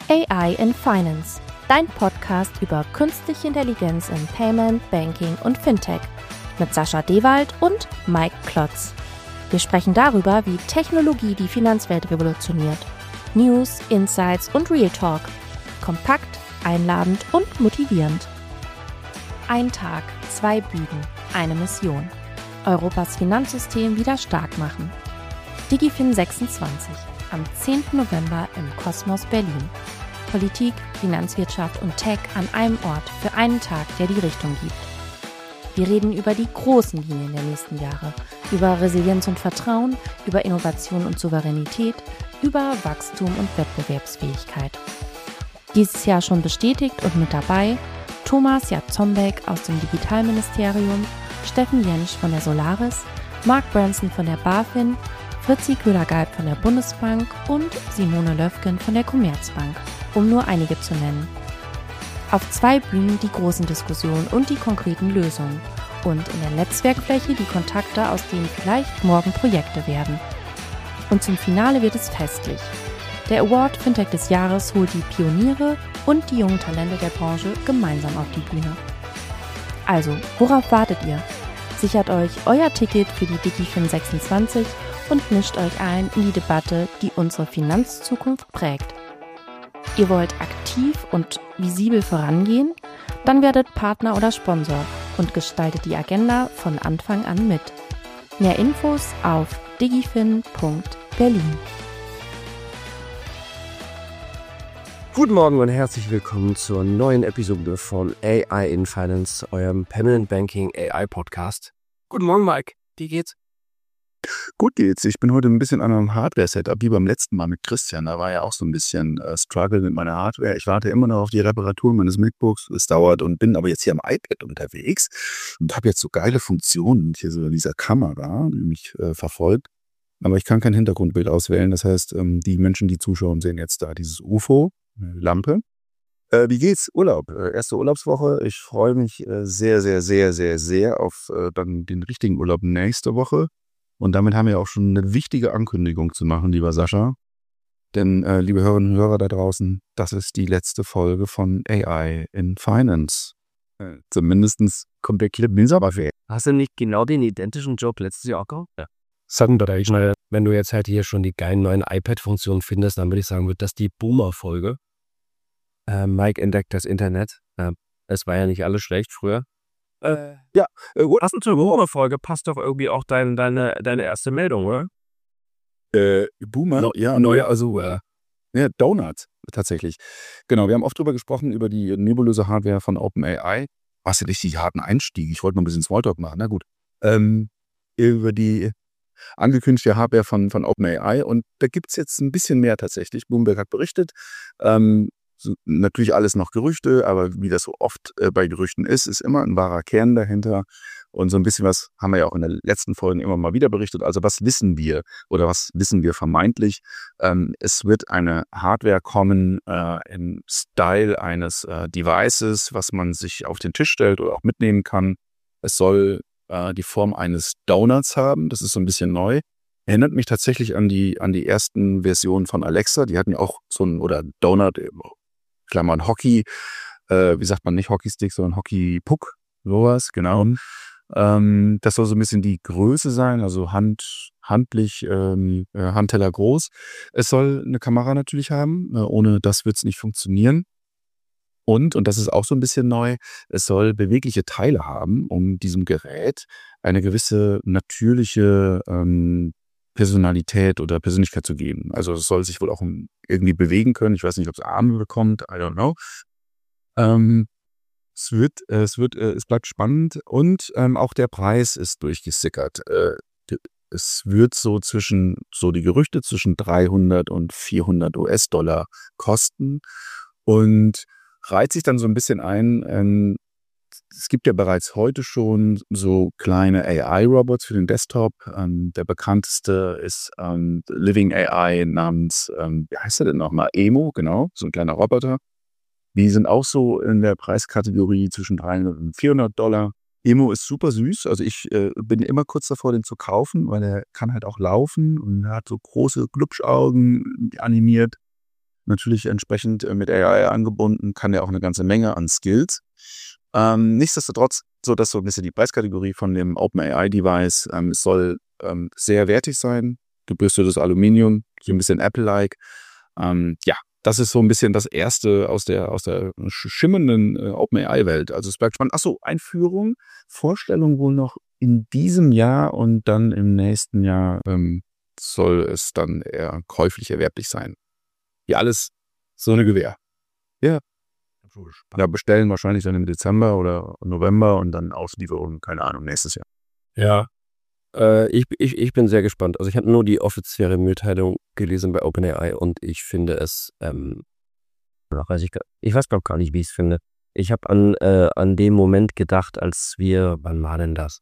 AI in Finance, dein Podcast über künstliche Intelligenz in Payment, Banking und Fintech mit Sascha Dewald und Mike Klotz. Wir sprechen darüber, wie Technologie die Finanzwelt revolutioniert. News, Insights und Real Talk. Kompakt, einladend und motivierend. Ein Tag, 2 Bühnen, eine Mission. Europas Finanzsystem wieder stark machen. DigiFin 26, am 10. November im Kosmos Berlin. Politik, Finanzwirtschaft und Tech an einem Ort für einen Tag, der die Richtung gibt. Wir reden über die großen Linien der nächsten Jahre, über Resilienz und Vertrauen, über Innovation und Souveränität, über Wachstum und Wettbewerbsfähigkeit. Dieses Jahr schon bestätigt und mit dabei Thomas Jatzombeck aus dem Digitalministerium, Steffen Jentsch von der Solaris, Mark Branson von der BaFin, Fritzi Köhler-Galb von der Bundesbank und Simone Löfgen von der Commerzbank, um nur einige zu nennen. Auf 2 Bühnen die großen Diskussionen und die konkreten Lösungen und in der Netzwerkfläche die Kontakte, aus denen vielleicht morgen Projekte werden. Und zum Finale wird es festlich. Der Award Fintech des Jahres holt die Pioniere und die jungen Talente der Branche gemeinsam auf die Bühne. Also, worauf wartet ihr? Sichert euch euer Ticket für die DigiFin 26 und mischt euch ein in die Debatte, die unsere Finanzzukunft prägt. Ihr wollt aktiv und visibel vorangehen? Dann werdet Partner oder Sponsor und gestaltet die Agenda von Anfang an mit. Mehr Infos auf digifin.berlin. Guten Morgen und herzlich willkommen zur neuen Episode von AI in Finance, eurem Payment Banking AI Podcast. Guten Morgen, Mike. Wie geht's? Gut geht's. Ich bin heute ein bisschen an einem Hardware-Setup, wie beim letzten Mal mit Christian. Da war ja auch so ein bisschen Struggle mit meiner Hardware. Ich warte immer noch auf die Reparatur meines MacBooks. Es dauert und bin aber jetzt hier am iPad unterwegs und habe jetzt so geile Funktionen hier so dieser Kamera, die mich verfolgt. Aber ich kann kein Hintergrundbild auswählen. Das heißt, die Menschen, die zuschauen, sehen jetzt da dieses UFO, Lampe. Wie geht's? Urlaub. Erste Urlaubswoche. Ich freue mich sehr auf dann den richtigen Urlaub nächste Woche. Und damit haben wir auch schon eine wichtige Ankündigung zu machen, lieber Sascha. Denn, liebe Hörerinnen und Hörer da draußen, das ist die letzte Folge von AI in Finance. Zumindest kommt der Clip in Sommerferien. Hast du nicht genau den identischen Job letztes Jahr auch gehabt? Ja. Secondary. Wenn du jetzt halt hier schon die geilen neuen iPad-Funktionen findest, dann würde ich sagen, wird das die Boomer-Folge. Mike entdeckt das Internet. Es war ja nicht alles schlecht früher. Passend zur Boomer-Folge passt doch irgendwie auch deine erste Meldung, oder? Boomer? Ja, Donut, tatsächlich. Genau, wir haben oft drüber gesprochen, über die nebulöse Hardware von OpenAI. Was ja richtig harten Einstieg. Ich wollte noch ein bisschen Smalltalk machen, na gut. Über die angekündigte Hardware von OpenAI. Und da gibt es jetzt ein bisschen mehr tatsächlich. Bloomberg hat berichtet. Natürlich alles noch Gerüchte, aber wie das so oft bei Gerüchten ist immer ein wahrer Kern dahinter. Und so ein bisschen was haben wir ja auch in den letzten Folgen immer mal wieder berichtet. Also was wissen wir oder was wissen wir vermeintlich? Es wird eine Hardware kommen im Style eines Devices, was man sich auf den Tisch stellt oder auch mitnehmen kann. Es soll die Form eines Donuts haben. Das ist so ein bisschen neu. Erinnert mich tatsächlich an die ersten Versionen von Alexa. Die hatten ja auch so ein, oder Donut, Klammern Hockey, wie sagt man, nicht Hockeystick, sondern Hockeypuck, sowas, genau. Das soll so ein bisschen die Größe sein, also handteller groß. Es soll eine Kamera natürlich haben, ohne das wird es nicht funktionieren. Und das ist auch so ein bisschen neu, es soll bewegliche Teile haben, um diesem Gerät eine gewisse natürliche Personalität oder Persönlichkeit zu geben. Also es soll sich wohl auch irgendwie bewegen können. Ich weiß nicht, ob es Arme bekommt. I don't know. Es bleibt spannend und auch der Preis ist durchgesickert. Es wird die Gerüchte zwischen 300 und 400 US-Dollar kosten und reiht sich dann so ein bisschen ein. Es gibt ja bereits heute schon so kleine AI-Robots für den Desktop. Der bekannteste ist Living AI namens, wie heißt er denn nochmal? Emo, genau, so ein kleiner Roboter. Die sind auch so in der Preiskategorie zwischen 300 und 400 Dollar. Emo ist super süß, also ich bin immer kurz davor, den zu kaufen, weil er kann halt auch laufen und er hat so große Glubschaugen animiert. natürlich entsprechend mit AI angebunden, kann ja auch eine ganze Menge an Skills. Nichtsdestotrotz, so dass so ein bisschen die Preiskategorie von dem OpenAI-Device, es soll sehr wertig sein, gebürstetes Aluminium, so ein bisschen Apple-like. Das ist so ein bisschen das Erste aus der schimmernden OpenAI-Welt. Also es bleibt spannend. Achso, Einführung, Vorstellung wohl noch in diesem Jahr und dann im nächsten Jahr soll es dann eher käuflich erwerblich sein. Ja, alles so eine Gewähr. Ja. Ja, bestellen wahrscheinlich dann im Dezember oder November und dann Auslieferung, keine Ahnung, nächstes Jahr. Ja. Ich bin sehr gespannt. Also ich habe nur die offizielle Mitteilung gelesen bei OpenAI und ich finde es, ich weiß glaube gar nicht, wie ich es finde. Ich habe an den Moment gedacht, als wann war denn das?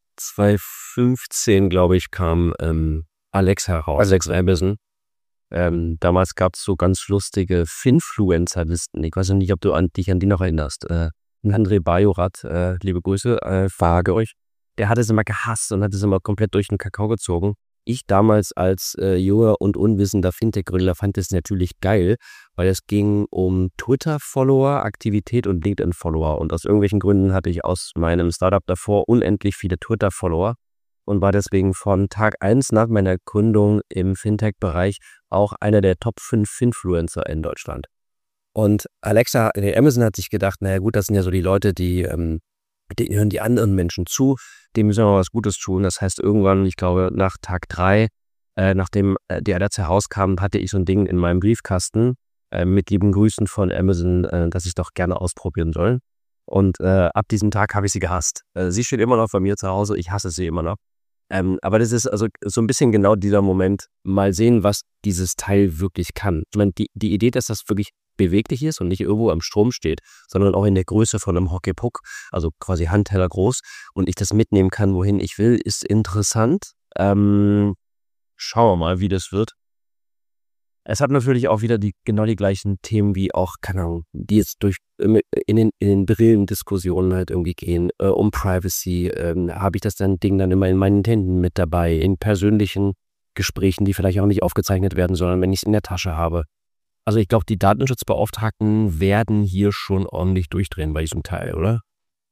2015, glaube ich, kam Alexa raus. Alexa Amazon. Damals gab es so ganz lustige Finfluencer-Listen. Ich weiß nicht, ob du dich an die noch erinnerst. André Bajorat, liebe Grüße, frage euch. Der hat es immer gehasst und hat es immer komplett durch den Kakao gezogen. Ich damals als junger und unwissender Fintech-Gründer fand es natürlich geil, weil es ging um Twitter-Follower, Aktivität und LinkedIn-Follower. Und aus irgendwelchen Gründen hatte ich aus meinem Startup davor unendlich viele Twitter-Follower und war deswegen von Tag 1 nach meiner Gründung im Fintech-Bereich auch einer der Top 5 Finfluencer in Deutschland. Und Amazon hat sich gedacht, naja gut, das sind ja so die Leute, die hören die anderen Menschen zu, dem müssen wir mal was Gutes tun. Das heißt, irgendwann, ich glaube, nach Tag 3, nachdem die Alexa herauskam, hatte ich so ein Ding in meinem Briefkasten mit lieben Grüßen von Amazon, dass ich es doch gerne ausprobieren soll. Und ab diesem Tag habe ich sie gehasst. Sie steht immer noch bei mir zu Hause, ich hasse sie immer noch. Aber das ist also so ein bisschen genau dieser Moment, mal sehen, was dieses Teil wirklich kann. Ich meine, die Idee, dass das wirklich beweglich ist und nicht irgendwo am Strom steht, sondern auch in der Größe von einem Hockeypuck, also quasi Handteller groß und ich das mitnehmen kann, wohin ich will, ist interessant. Schauen wir mal, wie das wird. Es hat natürlich auch wieder genau die gleichen Themen wie auch, keine Ahnung, die jetzt in den Brillendiskussionen halt irgendwie gehen, um Privacy. Habe ich das Ding dann immer in meinen Händen mit dabei, in persönlichen Gesprächen, die vielleicht auch nicht aufgezeichnet werden, sondern wenn ich es in der Tasche habe. Also ich glaube, die Datenschutzbeauftragten werden hier schon ordentlich durchdrehen bei diesem Teil, oder?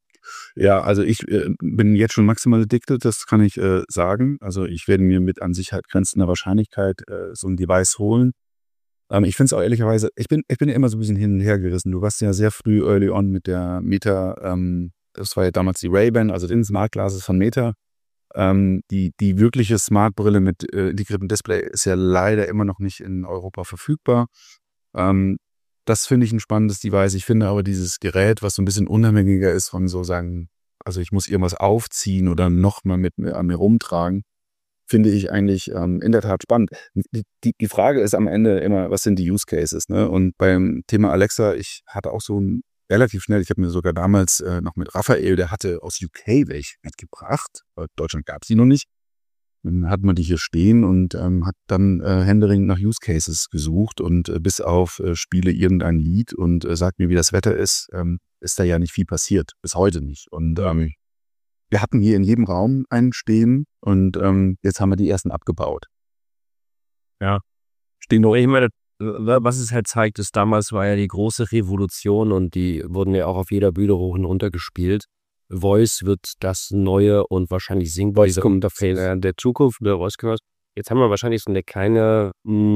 Ja, also ich bin jetzt schon maximal addicted, das kann ich sagen. Also ich werde mir mit an Sicherheit grenzender Wahrscheinlichkeit so ein Device holen. Ich finde es auch ehrlicherweise, ich bin ja immer so ein bisschen hin und her gerissen. Du warst ja sehr früh early on mit der Meta, das war ja damals die Ray-Ban, also den Smart Glasses von Meta. Die wirkliche Smart-Brille mit integriertem Display ist ja leider immer noch nicht in Europa verfügbar. Das finde ich ein spannendes Device. Ich finde aber dieses Gerät, was so ein bisschen unabhängiger ist von so sagen, also ich muss irgendwas aufziehen oder nochmal an mir rumtragen, finde ich eigentlich in der Tat spannend. Die Frage ist am Ende immer, was sind die Use Cases? Ne? Und beim Thema Alexa, ich hatte auch so ein relativ schnell, ich habe mir sogar damals noch mit Raphael, der hatte aus UK welche mitgebracht. In Deutschland gab es die noch nicht. Dann hat man die hier stehen und hat dann händeringend nach Use Cases gesucht und bis auf spiele irgendein Lied und sag mir, wie das Wetter ist da ja nicht viel passiert. Bis heute nicht. Und wir hatten hier in jedem Raum einen stehen und jetzt haben wir die ersten abgebaut. Ja, stehen noch immer. Was es halt zeigt, ist, damals war ja die große Revolution und die wurden ja auch auf jeder Bühne hoch und runter gespielt. Voice wird das neue und wahrscheinlich singbare Interface der Zukunft, der Voice Commerce. Jetzt haben wir wahrscheinlich so eine kleine,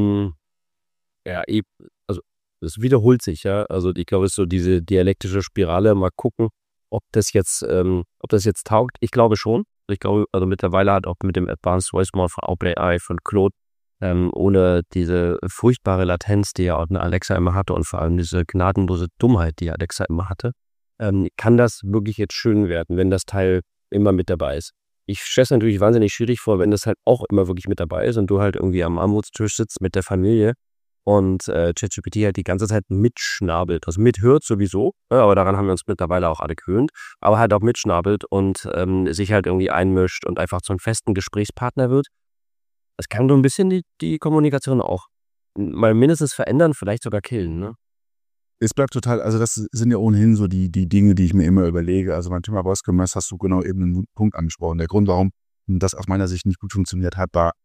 also es wiederholt sich, ja. Also ich glaube, es ist so diese dialektische Spirale. Mal gucken, ob das jetzt taugt. Ich glaube schon. Ich glaube, also mittlerweile hat auch mit dem Advanced Voice Mode von OpenAI, von Claude, ohne diese furchtbare Latenz, die ja auch eine Alexa immer hatte und vor allem diese gnadenlose Dummheit, die Alexa immer hatte, kann das wirklich jetzt schön werden, wenn das Teil immer mit dabei ist. Ich stelle es natürlich wahnsinnig schwierig vor, wenn das halt auch immer wirklich mit dabei ist und du halt irgendwie am Armutstisch sitzt mit der Familie und ChatGPT halt die ganze Zeit mitschnabelt. Also mithört sowieso, aber daran haben wir uns mittlerweile auch alle gewöhnt, aber halt auch mitschnabelt und sich halt irgendwie einmischt und einfach zu einem festen Gesprächspartner wird. Das kann so ein bisschen die Kommunikation auch mal mindestens verändern, vielleicht sogar killen, ne? Es bleibt total, also das sind ja ohnehin so die Dinge, die ich mir immer überlege. Also beim Thema Voice Commerce hast du genau eben einen Punkt angesprochen. Der Grund, warum das aus meiner Sicht nicht gut funktioniert hat, war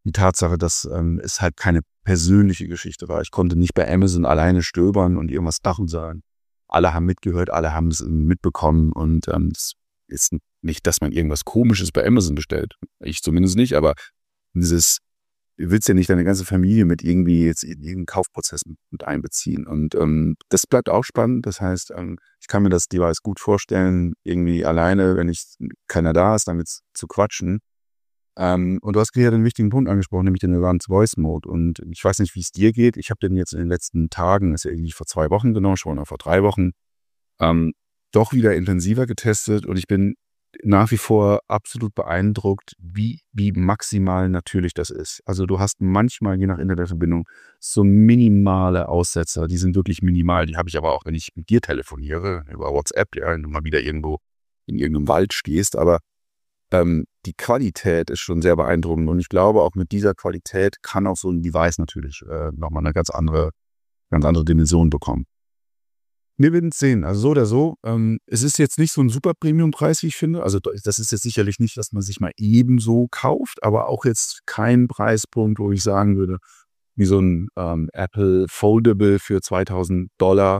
die Tatsache, dass es halt keine persönliche Geschichte war. Ich konnte nicht bei Amazon alleine stöbern und irgendwas machen sagen. Alle haben mitgehört, alle haben es mitbekommen und es ist nicht, dass man irgendwas Komisches bei Amazon bestellt. Ich zumindest nicht, aber du willst ja nicht deine ganze Familie mit irgendwie jetzt in irgendeinen Kaufprozess mit einbeziehen. Und das bleibt auch spannend. Das heißt, ich kann mir das Device gut vorstellen, irgendwie alleine, wenn keiner da ist, damit zu quatschen. Und du hast gerade einen wichtigen Punkt angesprochen, nämlich den Advanced Voice Mode. Und ich weiß nicht, wie es dir geht. Ich habe den jetzt in den letzten Tagen, das ist ja irgendwie vor 2 Wochen genau schon, oder vor 3 Wochen, doch wieder intensiver getestet. Und ich bin nach wie vor absolut beeindruckt, wie maximal natürlich das ist. Also du hast manchmal, je nach Internetverbindung, so minimale Aussetzer. Die sind wirklich minimal. Die habe ich aber auch, wenn ich mit dir telefoniere, über WhatsApp, ja, wenn du mal wieder irgendwo in irgendeinem Wald stehst. Aber die Qualität ist schon sehr beeindruckend. Und ich glaube, auch mit dieser Qualität kann auch so ein Device natürlich nochmal eine ganz andere Dimension bekommen. Wir werden es sehen. Also so oder so. Es ist jetzt nicht so ein super Premium-Preis, wie ich finde. Also das ist jetzt sicherlich nicht, dass man sich mal ebenso kauft, aber auch jetzt kein Preispunkt, wo ich sagen würde, wie so ein Apple Foldable für $2.000.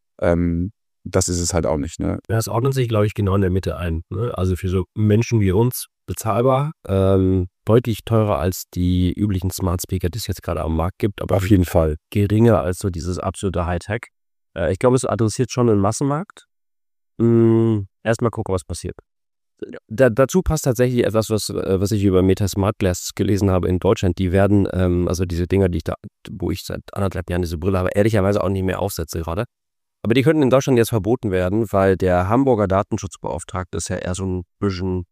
Das ist es halt auch nicht. Ne? Das ordnet sich, glaube ich, genau in der Mitte ein. Ne? Also für so Menschen wie uns bezahlbar, deutlich teurer als die üblichen Smart Speaker, die es jetzt gerade am Markt gibt, aber auf jeden Fall geringer als so dieses absolute Hightech. Ich glaube, es adressiert schon einen Massenmarkt. Erstmal gucken, was passiert. Dazu passt tatsächlich etwas, was ich über Meta Smart Glass gelesen habe in Deutschland. Die werden, also diese Dinger, wo ich seit 1,5 Jahren diese Brille habe, ehrlicherweise auch nicht mehr aufsetze gerade. Aber die könnten in Deutschland jetzt verboten werden, weil der Hamburger Datenschutzbeauftragte ist ja eher so ein bisschen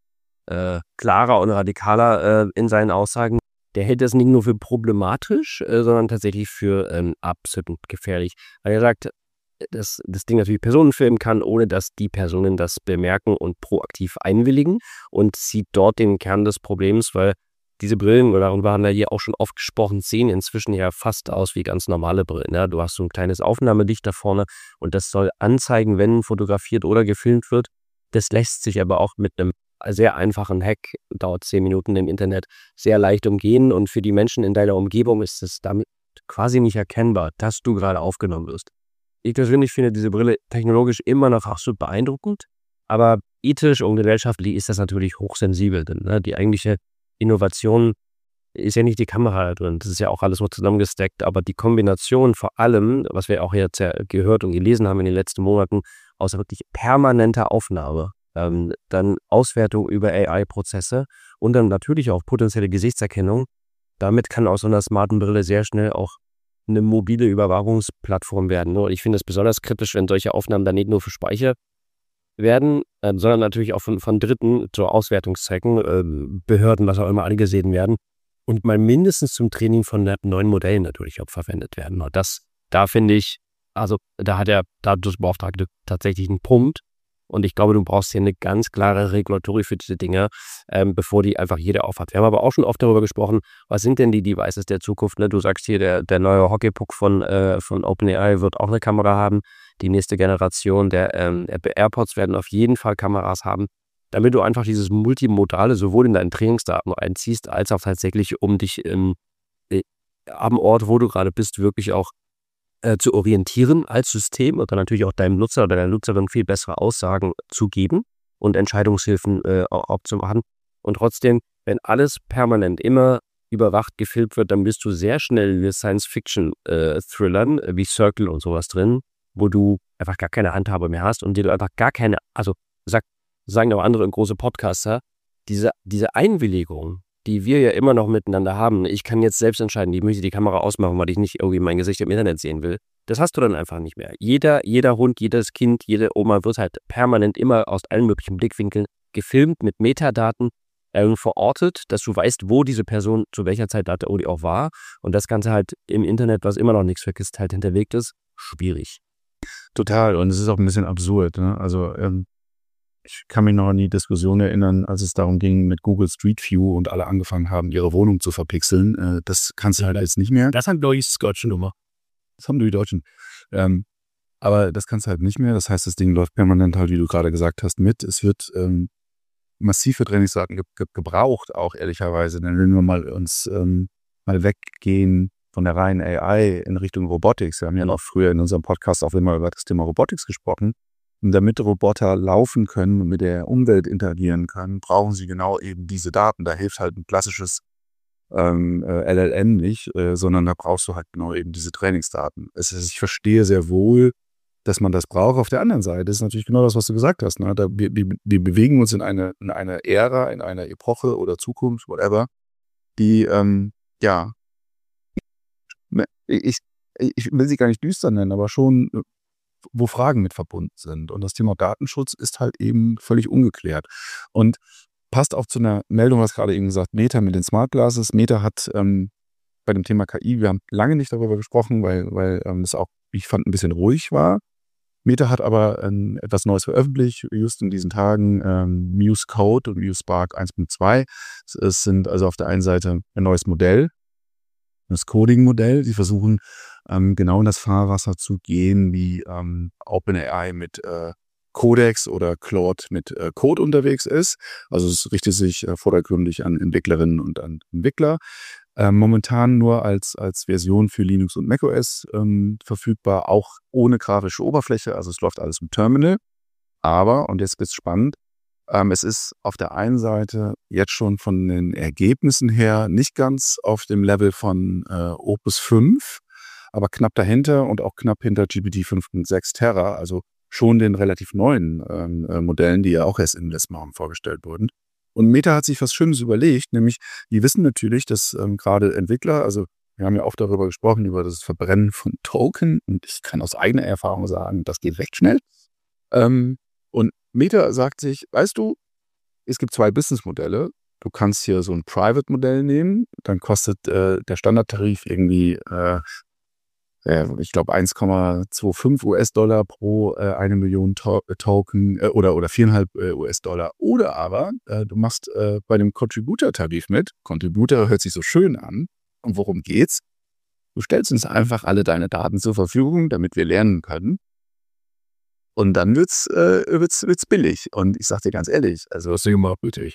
klarer und radikaler in seinen Aussagen. Der hält das nicht nur für problematisch, sondern tatsächlich für absolut gefährlich. Weil er sagt, dass das Ding natürlich Personen filmen kann, ohne dass die Personen das bemerken und proaktiv einwilligen, und sieht dort den Kern des Problems, weil diese Brillen, darüber haben wir hier auch schon oft gesprochen, sehen inzwischen ja fast aus wie ganz normale Brillen. Ja? Du hast so ein kleines Aufnahmelicht da vorne und das soll anzeigen, wenn fotografiert oder gefilmt wird. Das lässt sich aber auch mit einem sehr einfachen Hack, dauert 10 Minuten im Internet, sehr leicht umgehen, und für die Menschen in deiner Umgebung ist es damit quasi nicht erkennbar, dass du gerade aufgenommen wirst. Ich persönlich finde diese Brille technologisch immer noch absolut beeindruckend, aber ethisch und gesellschaftlich ist das natürlich hochsensibel, denn die eigentliche Innovation ist ja nicht die Kamera da drin, das ist ja auch alles so zusammengesteckt, aber die Kombination vor allem, was wir auch jetzt ja gehört und gelesen haben in den letzten Monaten, aus wirklich permanenter Aufnahme, dann Auswertung über AI-Prozesse und dann natürlich auch potenzielle Gesichtserkennung. Damit kann aus so einer smarten Brille sehr schnell auch eine mobile Überwachungsplattform werden. Und ich finde es besonders kritisch, wenn solche Aufnahmen dann nicht nur für Speicher werden, sondern natürlich auch von Dritten zur Auswertungszwecken, Behörden, was auch immer, angesehen werden und mal mindestens zum Training von neuen Modellen natürlich auch verwendet werden. Und da finde ich, also da hat der Datenschutzbeauftragte tatsächlich einen Punkt. Und ich glaube, du brauchst hier eine ganz klare Regulatorik für diese Dinge, bevor die einfach jeder aufhat. Wir haben aber auch schon oft darüber gesprochen, was sind denn die Devices der Zukunft? Ne? Du sagst hier, der neue Hockeypuck von OpenAI wird auch eine Kamera haben. Die nächste Generation der AirPods werden auf jeden Fall Kameras haben, damit du einfach dieses Multimodale sowohl in deinen Trainingsdaten einziehst, als auch tatsächlich, um dich am Ort, wo du gerade bist, wirklich auch zu orientieren als System und dann natürlich auch deinem Nutzer oder deiner Nutzerin viel bessere Aussagen zu geben und Entscheidungshilfen auch zu machen. Und trotzdem, wenn alles permanent immer überwacht gefilmt wird, dann bist du sehr schnell in Science-Fiction-Thrillern wie Circle und sowas drin, wo du einfach gar keine Handhabe mehr hast und dir du einfach gar keine, also sagen aber andere große Podcaster, diese Einwilligung, die wir ja immer noch miteinander haben, ich kann jetzt selbst entscheiden, ich möchte die Kamera ausmachen, weil ich nicht irgendwie mein Gesicht im Internet sehen will. Das hast du dann einfach nicht mehr. Jeder Hund, jedes Kind, jede Oma wird halt permanent immer aus allen möglichen Blickwinkeln gefilmt, mit Metadaten verortet, dass du weißt, wo diese Person zu welcher Zeit da auch war. Und das Ganze halt im Internet, was immer noch nichts vergisst, halt hinterlegt ist, schwierig. Total. Und es ist auch ein bisschen absurd. Ne? Also ich kann mich noch an die Diskussion erinnern, als es darum ging mit Google Street View und alle angefangen haben, ihre Wohnung zu verpixeln. Das kannst du halt jetzt nicht mehr. Das haben die deutsche Nummer. Das haben die Deutschen. Aber das kannst du halt nicht mehr. Das heißt, das Ding läuft permanent halt, wie du gerade gesagt hast, mit. Es wird massiv für Trainingsdaten gebraucht, auch ehrlicherweise. Denn wenn wir mal uns mal weggehen von der reinen AI in Richtung Robotics. Wir haben ja noch früher in unserem Podcast auch immer über das Thema Robotics gesprochen. Und damit Roboter laufen können und mit der Umwelt interagieren können, brauchen sie genau eben diese Daten. Da hilft halt ein klassisches LLM nicht, sondern da brauchst du halt genau eben diese Trainingsdaten. Ich verstehe sehr wohl, dass man das braucht. Auf der anderen Seite ist natürlich genau das, was du gesagt hast. Ne? Wir bewegen uns in eine Ära, in einer Epoche oder Zukunft, whatever, die, ich will sie gar nicht düster nennen, aber schon, wo Fragen mit verbunden sind. Und das Thema Datenschutz ist halt eben völlig ungeklärt. Und passt auch zu einer Meldung, was gerade eben gesagt, Meta mit den Smart Glasses. Meta hat bei dem Thema KI, wir haben lange nicht darüber gesprochen, weil es auch, ich fand, ein bisschen ruhig war. Meta hat aber etwas Neues veröffentlicht, just in diesen Tagen, Muse Code und Muse Spark 1.2. Es sind also auf der einen Seite ein neues Modell, das Coding-Modell. Sie versuchen genau in das Fahrwasser zu gehen, wie OpenAI mit Codex oder Claude mit Code unterwegs ist. Also es richtet sich vordergründig an Entwicklerinnen und an Entwickler. Momentan nur als Version für Linux und macOS verfügbar, auch ohne grafische Oberfläche. Also es läuft alles im Terminal. Aber, und jetzt wird's spannend, es ist auf der einen Seite jetzt schon von den Ergebnissen her nicht ganz auf dem Level von Opus 5, aber knapp dahinter und auch knapp hinter GPT 5.6 Terra, also schon den relativ neuen Modellen, die ja auch erst im letzten Jahr vorgestellt wurden. Und Meta hat sich was Schönes überlegt, nämlich die wissen natürlich, dass gerade Entwickler, also wir haben ja oft darüber gesprochen, über das Verbrennen von Token, und ich kann aus eigener Erfahrung sagen, das geht recht schnell. Und Meta sagt sich, weißt du, es gibt zwei Businessmodelle. Du kannst hier so ein Private-Modell nehmen, dann kostet der Standardtarif irgendwie ich glaube 1,25 US-Dollar pro 1 Million Token oder 4,5 US-Dollar. Oder aber du machst bei dem Contributor-Tarif mit. Contributor hört sich so schön an. Und worum geht's? Du stellst uns einfach alle deine Daten zur Verfügung, damit wir lernen können. Und dann wird's billig. Und ich sag dir ganz ehrlich, also was du gemacht wirklich.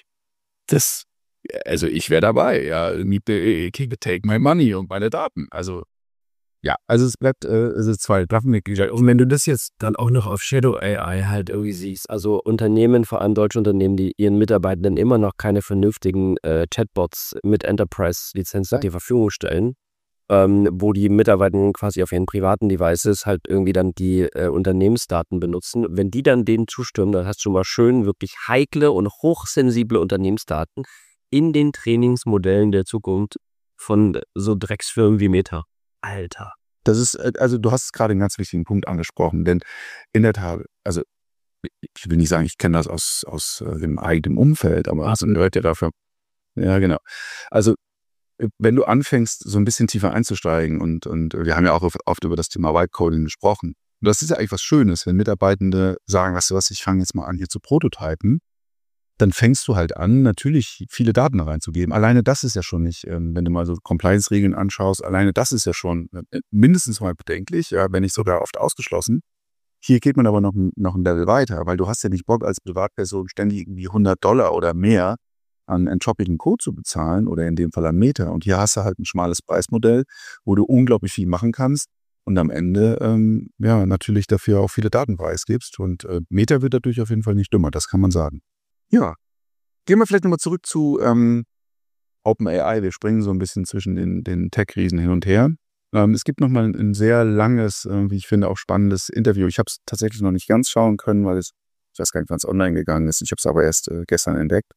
Also ich wäre dabei, ja. Take my money und meine Daten. Also ja, also es bleibt zwei Waffenmitglieder. Und wenn du das jetzt dann auch noch auf Shadow AI halt irgendwie siehst, also Unternehmen, vor allem deutsche Unternehmen, die ihren Mitarbeitenden immer noch keine vernünftigen Chatbots mit Enterprise-Lizenzen zur Verfügung stellen, wo die Mitarbeitenden quasi auf ihren privaten Devices halt irgendwie dann die Unternehmensdaten benutzen. Wenn die dann denen zustimmen, dann hast du mal schön wirklich heikle und hochsensible Unternehmensdaten in den Trainingsmodellen der Zukunft von so Drecksfirmen wie Meta. Alter. Das ist, also du hast gerade einen ganz wichtigen Punkt angesprochen, denn in der Tat, also ich will nicht sagen, ich kenne das aus dem eigenen Umfeld, aber also Leute dafür. Ja, genau. Also wenn du anfängst, so ein bisschen tiefer einzusteigen und wir haben ja auch oft über das Thema Vibe Coding gesprochen. Und das ist ja eigentlich was Schönes, wenn Mitarbeitende sagen, weißt du was, ich fange jetzt mal an, hier zu prototypen. Dann fängst du halt an, natürlich viele Daten reinzugeben. Alleine das ist ja schon nicht, wenn du mal so Compliance-Regeln anschaust, alleine das ist ja schon mindestens mal bedenklich, ja, wenn nicht sogar oft ausgeschlossen. Hier geht man aber noch ein Level weiter, weil du hast ja nicht Bock als Privatperson ständig irgendwie $100 oder mehr an entroppigen Code zu bezahlen oder in dem Fall an Meta. Und hier hast du halt ein schmales Preismodell, wo du unglaublich viel machen kannst und am Ende natürlich dafür auch viele Daten preisgibst. Und Meta wird dadurch auf jeden Fall nicht dümmer, das kann man sagen. Ja, gehen wir vielleicht nochmal zurück zu OpenAI. Wir springen so ein bisschen zwischen den Tech-Riesen hin und her. Es gibt nochmal ein sehr langes, wie ich finde, auch spannendes Interview. Ich habe es tatsächlich noch nicht ganz schauen können, weil ich weiß gar nicht, wann es online gegangen ist. Ich habe es aber erst gestern entdeckt.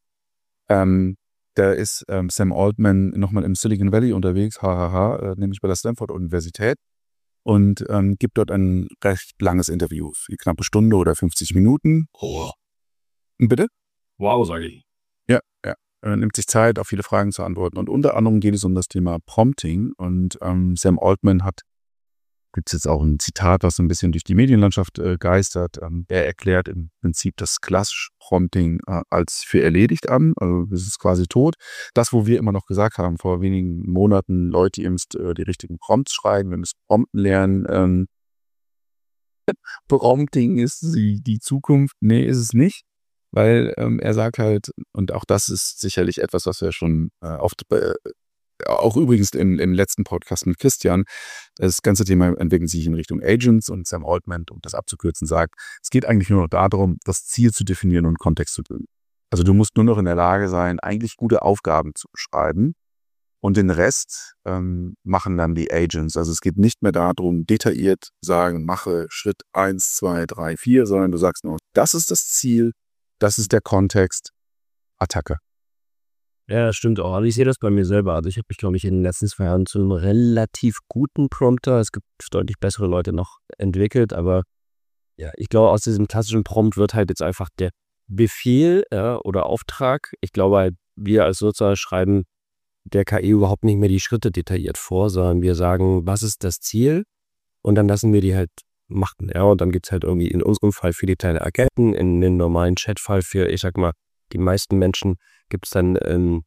Da ist Sam Altman nochmal im Silicon Valley unterwegs, nämlich bei der Stanford-Universität. Und gibt dort ein recht langes Interview, eine knappe Stunde oder 50 Minuten. Oh. Bitte? Wow, sage ich. Ja. Er nimmt sich Zeit, auf viele Fragen zu antworten. Und unter anderem geht es um das Thema Prompting. Und Sam Altman gibt es jetzt auch ein Zitat, was so ein bisschen durch die Medienlandschaft geistert. Er erklärt im Prinzip das klassische Prompting als für erledigt an. Also es ist quasi tot. Das, wo wir immer noch gesagt haben, vor wenigen Monaten, Leute, ihr müsst die richtigen Prompts schreiben, wir müssen Prompten lernen. Prompting ist die Zukunft. Nee, ist es nicht. weil er sagt halt, und auch das ist sicherlich etwas, was wir schon oft, auch übrigens im letzten Podcast mit Christian, das ganze Thema entwickelt sich in Richtung Agents und Sam Altman, um das abzukürzen, sagt, es geht eigentlich nur noch darum, das Ziel zu definieren und Kontext zu bilden. Also du musst nur noch in der Lage sein, eigentlich gute Aufgaben zu beschreiben und den Rest machen dann die Agents. Also es geht nicht mehr darum, detailliert sagen, mache Schritt 1, 2, 3, 4, sondern du sagst nur, das ist das Ziel, das ist der Kontext, Attacke. Ja, das stimmt auch. Also ich sehe das bei mir selber. Also ich habe mich, glaube ich, in den letzten 2 Jahren zu einem relativ guten Prompter, es gibt deutlich bessere Leute noch, entwickelt, aber ja, ich glaube, aus diesem klassischen Prompt wird halt jetzt einfach der Befehl oder Auftrag. Ich glaube halt, wir als Nutzer schreiben der KI überhaupt nicht mehr die Schritte detailliert vor, sondern wir sagen, was ist das Ziel? Und dann lassen wir die halt machen. Ja, und dann gibt es halt irgendwie in unserem Fall für die kleine Agenten, in den normalen Chatfall für, ich sag mal, die meisten Menschen gibt es dann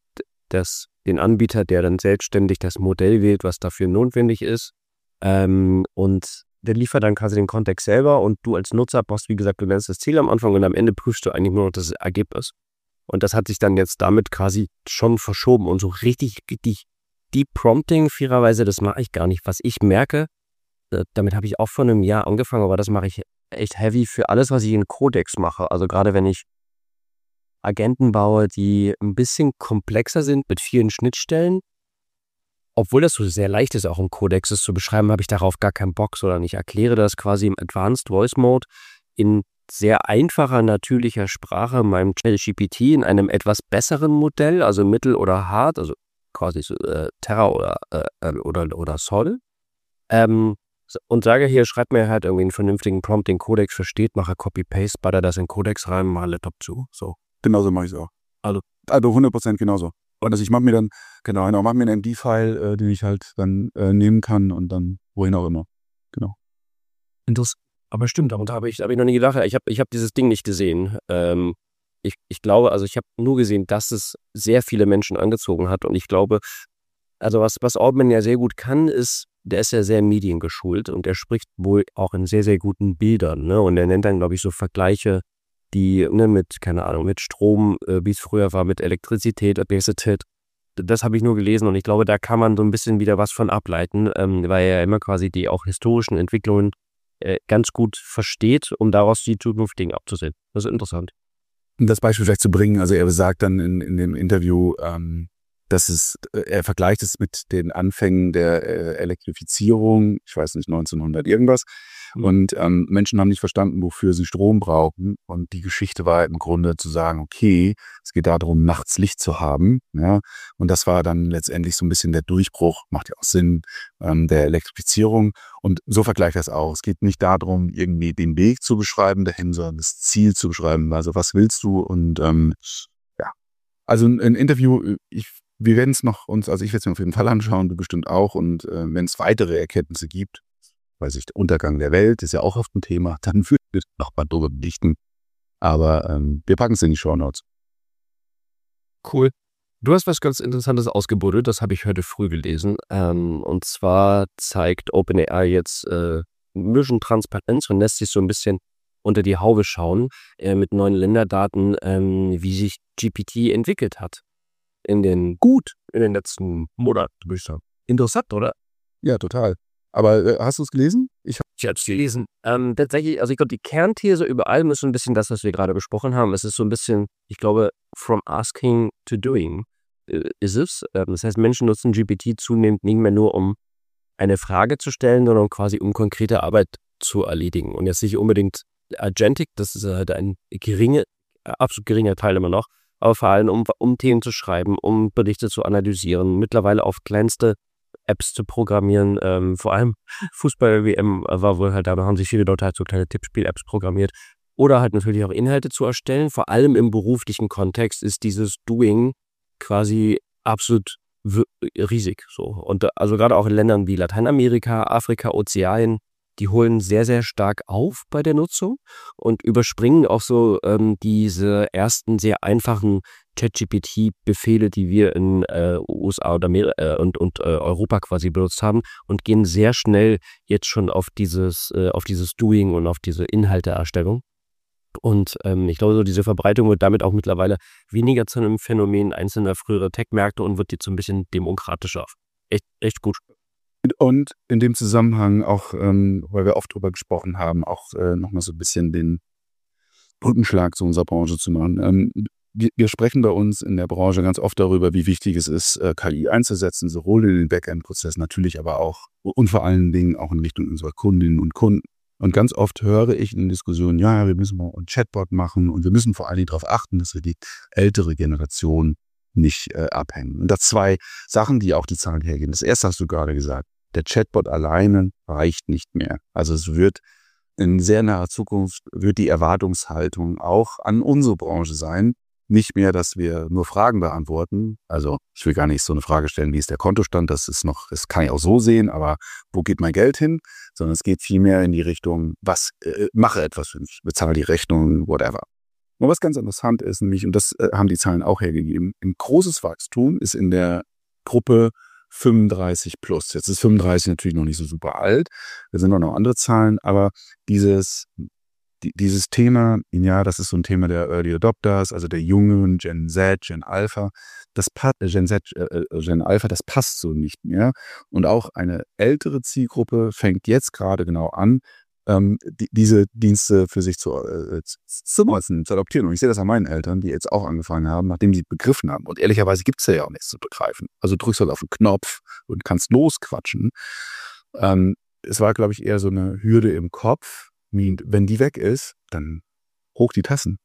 den Anbieter, der dann selbstständig das Modell wählt, was dafür notwendig ist. Und der liefert dann quasi den Kontext selber und du als Nutzer brauchst, wie gesagt, du nennst das Ziel am Anfang und am Ende prüfst du eigentlich nur noch das Ergebnis. Und das hat sich dann jetzt damit quasi schon verschoben. Und so richtig Deep Prompting, fairerweise, das mache ich gar nicht. Was ich merke, damit habe ich auch vor einem Jahr angefangen, aber das mache ich echt heavy für alles, was ich in Codex mache. Also gerade wenn ich Agenten baue, die ein bisschen komplexer sind mit vielen Schnittstellen. Obwohl das so sehr leicht ist, auch im Codex es zu beschreiben, habe ich darauf gar keinen Bock, sondern ich erkläre das quasi im Advanced Voice Mode in sehr einfacher, natürlicher Sprache meinem ChatGPT in einem etwas besseren Modell, also mittel oder hart, also quasi so, Terra oder Sol. Und sage hier, schreib mir halt irgendwie einen vernünftigen Prompt, den Codex versteht, mache Copy-Paste, baller das in Codex rein, mache Laptop zu. So. Genauso mache ich es auch. Also 100% genauso. Und also ich mache mir dann, mache mir einen MD-File, den ich halt dann nehmen kann und dann wohin auch immer. Genau. Interessant. Aber stimmt, darunter habe ich noch nie gedacht. Ich hab dieses Ding nicht gesehen. Ich glaube, also ich habe nur gesehen, dass es sehr viele Menschen angezogen hat. Und ich glaube, also was Altman ja sehr gut kann, ist, der ist ja sehr mediengeschult und der spricht wohl auch in sehr, sehr guten Bildern. Ne? Und er nennt dann, glaube ich, so Vergleiche, die mit, keine Ahnung, mit Strom, wie es früher war, mit Elektrizität, Obesität. Das habe ich nur gelesen und ich glaube, da kann man so ein bisschen wieder was von ableiten, weil er immer quasi die auch historischen Entwicklungen ganz gut versteht, um daraus die zukünftigen abzusehen. Das ist interessant. Um das Beispiel vielleicht zu bringen, also er sagt dann in dem Interview, er vergleicht es mit den Anfängen der Elektrifizierung, ich weiß nicht, 1900 irgendwas. Und Menschen haben nicht verstanden, wofür sie Strom brauchen. Und die Geschichte war im Grunde zu sagen, okay, es geht darum, nachts Licht zu haben. Ja? Und das war dann letztendlich so ein bisschen der Durchbruch, macht ja auch Sinn, der Elektrifizierung. Und so vergleicht das auch. Es geht nicht darum, irgendwie den Weg zu beschreiben dahin, sondern das Ziel zu beschreiben. Also was willst du? Und ja, also ein Interview, wir werden es noch also ich werde es mir auf jeden Fall anschauen, du bestimmt auch. Und wenn es weitere Erkenntnisse gibt, weiß ich, der Untergang der Welt ist ja auch oft ein Thema, dann würde ich noch mal drüber berichten. Aber wir packen es in die Shownotes. Cool. Du hast was ganz Interessantes ausgebuddelt, das habe ich heute früh gelesen. Und zwar zeigt OpenAI jetzt ein bisschen Transparenz und lässt sich so ein bisschen unter die Haube schauen mit neuen Länderdaten, wie sich GPT entwickelt hat. In den letzten Monaten, würde ich sagen. Interessant, oder? Ja, total. Aber hast du es gelesen? Ich habe es gelesen. Tatsächlich, also ich glaube, die Kernthese über allem ist so ein bisschen das, was wir gerade besprochen haben. Es ist so ein bisschen, ich glaube, from asking to doing ist es. Das heißt, Menschen nutzen GPT zunehmend nicht mehr nur, um eine Frage zu stellen, sondern quasi um konkrete Arbeit zu erledigen. Und jetzt nicht unbedingt Agentic, das ist halt ein absolut geringer Teil immer noch, aber vor allem um Themen zu schreiben, um Berichte zu analysieren, mittlerweile auf kleinste Apps zu programmieren, vor allem Fußball-WM war wohl halt, da haben sich viele Leute halt so kleine Tippspiel-Apps programmiert oder halt natürlich auch Inhalte zu erstellen. Vor allem im beruflichen Kontext ist dieses Doing quasi absolut riesig. So. Und also gerade auch in Ländern wie Lateinamerika, Afrika, Ozeanien, die holen sehr, sehr stark auf bei der Nutzung und überspringen auch so diese ersten sehr einfachen ChatGPT-Befehle, die wir in USA und Europa quasi benutzt haben und gehen sehr schnell jetzt schon auf dieses Doing und auf diese Inhalteerstellung. Und ich glaube, so diese Verbreitung wird damit auch mittlerweile weniger zu einem Phänomen einzelner früherer Tech-Märkte und wird jetzt so ein bisschen demokratischer. Echt gut. Und in dem Zusammenhang auch, weil wir oft drüber gesprochen haben, auch nochmal so ein bisschen den Brückenschlag zu unserer Branche zu machen. Wir sprechen bei uns in der Branche ganz oft darüber, wie wichtig es ist, KI einzusetzen, sowohl in den Backend-Prozess natürlich, aber auch und vor allen Dingen auch in Richtung unserer Kundinnen und Kunden. Und ganz oft höre ich in Diskussionen, ja, wir müssen mal ein Chatbot machen und wir müssen vor allen Dingen darauf achten, dass wir die ältere Generation nicht abhängen. Und das 2 Sachen, die auch die Zahlen hergeben. Das erste hast du gerade gesagt, der Chatbot alleine reicht nicht mehr. Also es wird in sehr naher Zukunft wird die Erwartungshaltung auch an unsere Branche sein, nicht mehr, dass wir nur Fragen beantworten. Also ich will gar nicht so eine Frage stellen, wie ist der Kontostand, das kann ich auch so sehen, aber wo geht mein Geld hin? Sondern es geht vielmehr in die Richtung, mache etwas für mich, bezahle die Rechnung, whatever. Und was ganz interessant ist, nämlich, und das haben die Zahlen auch hergegeben, ein großes Wachstum ist in der Gruppe 35 plus. Jetzt ist 35 natürlich noch nicht so super alt, da sind auch noch andere Zahlen, aber dieses Thema, ja, das ist so ein Thema der Early Adopters, also der jungen Gen Z, Gen Alpha, Gen Alpha, das passt so nicht mehr. Und auch eine ältere Zielgruppe fängt jetzt gerade genau an, diese Dienste für sich zu adoptieren. Und ich sehe das an meinen Eltern, die jetzt auch angefangen haben, nachdem sie begriffen haben. Und ehrlicherweise gibt es ja auch nichts zu begreifen. Also drückst halt auf den Knopf und kannst losquatschen. Es war, glaube ich, eher so eine Hürde im Kopf. Wenn die weg ist, dann hoch die Tassen.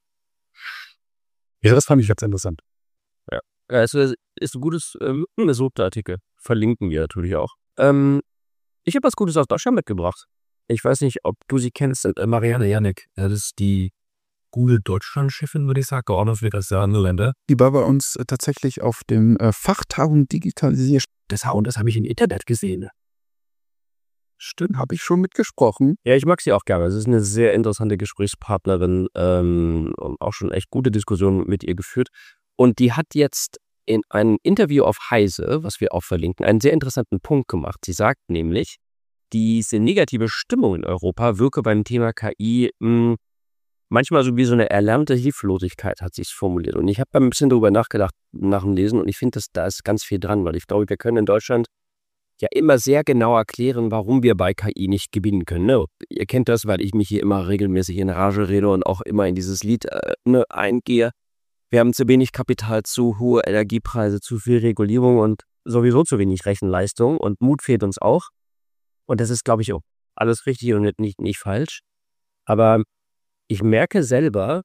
Ja, das fand ich ganz interessant. Ja, es ist ein gutes Subartikel. Verlinken wir natürlich auch. Ich habe was Gutes aus Deutschland mitgebracht. Ich weiß nicht, ob du sie kennst. Marianne Janik. Das ist die Google-Deutschland-Chefin, würde ich sagen, geordnet für die anderen Länder. Die war bei uns tatsächlich auf dem Fachtagung Digitalisiert. Das habe ich im Internet gesehen. Stimmt, habe ich schon mitgesprochen. Ja, ich mag sie auch gerne. Es ist eine sehr interessante Gesprächspartnerin und auch schon echt gute Diskussionen mit ihr geführt. Und die hat jetzt in einem Interview auf Heise, was wir auch verlinken, einen sehr interessanten Punkt gemacht. Sie sagt nämlich, diese negative Stimmung in Europa wirke beim Thema KI manchmal so wie so eine erlernte Hilflosigkeit, hat sie es formuliert. Und ich habe ein bisschen darüber nachgedacht nach dem Lesen und ich finde, da ist ganz viel dran, weil ich glaube, wir können in Deutschland ja immer sehr genau erklären, warum wir bei KI nicht gewinnen können. Ne? Ihr kennt das, weil ich mich hier immer regelmäßig in Rage rede und auch immer in dieses Lied eingehe. Wir haben zu wenig Kapital, zu hohe Energiepreise, zu viel Regulierung und sowieso zu wenig Rechenleistung und Mut fehlt uns auch. Und das ist, glaube ich, auch alles richtig und nicht falsch. Aber ich merke selber,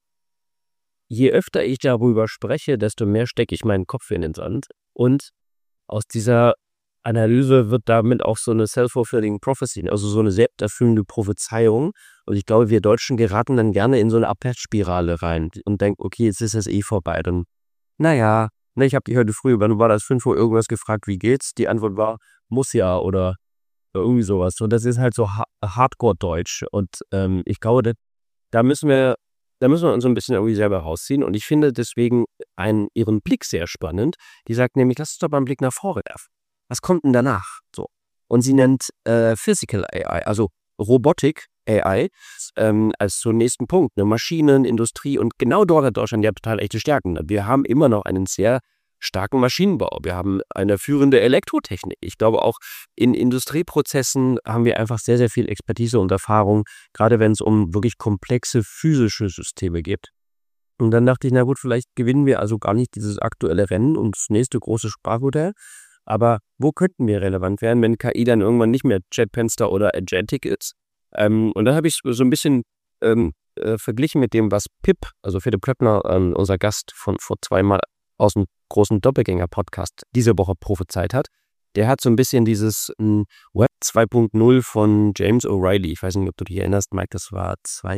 je öfter ich darüber spreche, desto mehr stecke ich meinen Kopf in den Sand. Und aus dieser Analyse wird damit auch so eine self-fulfilling prophecy, also so eine selbsterfüllende Prophezeiung. Und ich glaube, wir Deutschen geraten dann gerne in so eine Abwärtsspirale rein und denken, okay, jetzt ist das vorbei. Dann, naja, ich habe die heute früh, wann war das, 5 Uhr irgendwas gefragt, wie geht's? Die Antwort war, muss ja oder irgendwie sowas. Und das ist halt so Hardcore-Deutsch. Und ich glaube, da müssen wir uns so ein bisschen irgendwie selber rausziehen. Und ich finde deswegen ihren Blick sehr spannend. Die sagt nämlich, lass uns doch mal einen Blick nach vorne werfen. Was kommt denn danach? So. Und sie nennt Physical AI, also Robotik AI, als so nächsten Punkt. Eine Maschinen, Industrie und genau dort hat Deutschland ja total echte Stärken. Wir haben immer noch einen sehr starken Maschinenbau. Wir haben eine führende Elektrotechnik. Ich glaube auch in Industrieprozessen haben wir einfach sehr, sehr viel Expertise und Erfahrung, gerade wenn es um wirklich komplexe physische Systeme geht. Und dann dachte ich, na gut, vielleicht gewinnen wir also gar nicht dieses aktuelle Rennen und das nächste große Sprachmodell. Aber wo könnten wir relevant werden, wenn KI dann irgendwann nicht mehr Chatpenster oder Agentic ist? Und dann habe ich so ein bisschen verglichen mit dem, was Pip, also Philipp Klöppner, unser Gast von vor 2 Mal aus dem großen Doppelgänger-Podcast diese Woche prophezeit hat. Der hat so ein bisschen dieses Web 2.0 von James O'Reilly. Ich weiß nicht, ob du dich erinnerst, Mike, das war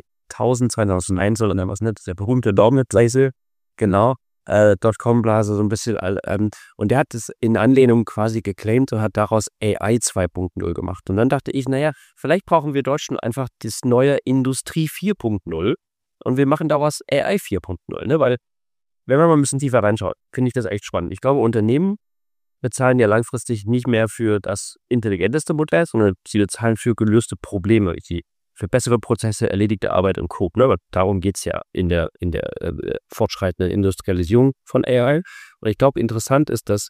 2001 oder was nicht, der berühmte Dormnet-Leise, genau. Dotcom-Blase so ein bisschen. Und der hat es in Anlehnung quasi geclaimt und hat daraus AI 2.0 gemacht. Und dann dachte ich, naja, vielleicht brauchen wir Deutschen einfach das neue Industrie 4.0 und wir machen daraus AI 4.0. Ne? Weil, wenn man mal ein bisschen tiefer reinschaut, finde ich das echt spannend. Ich glaube, Unternehmen bezahlen ja langfristig nicht mehr für das intelligenteste Modell, sondern sie bezahlen für gelöste Probleme, die für bessere Prozesse, erledigte Arbeit und Co. Ne? Aber darum geht es ja in der fortschreitenden Industrialisierung von AI. Und ich glaube, interessant ist, dass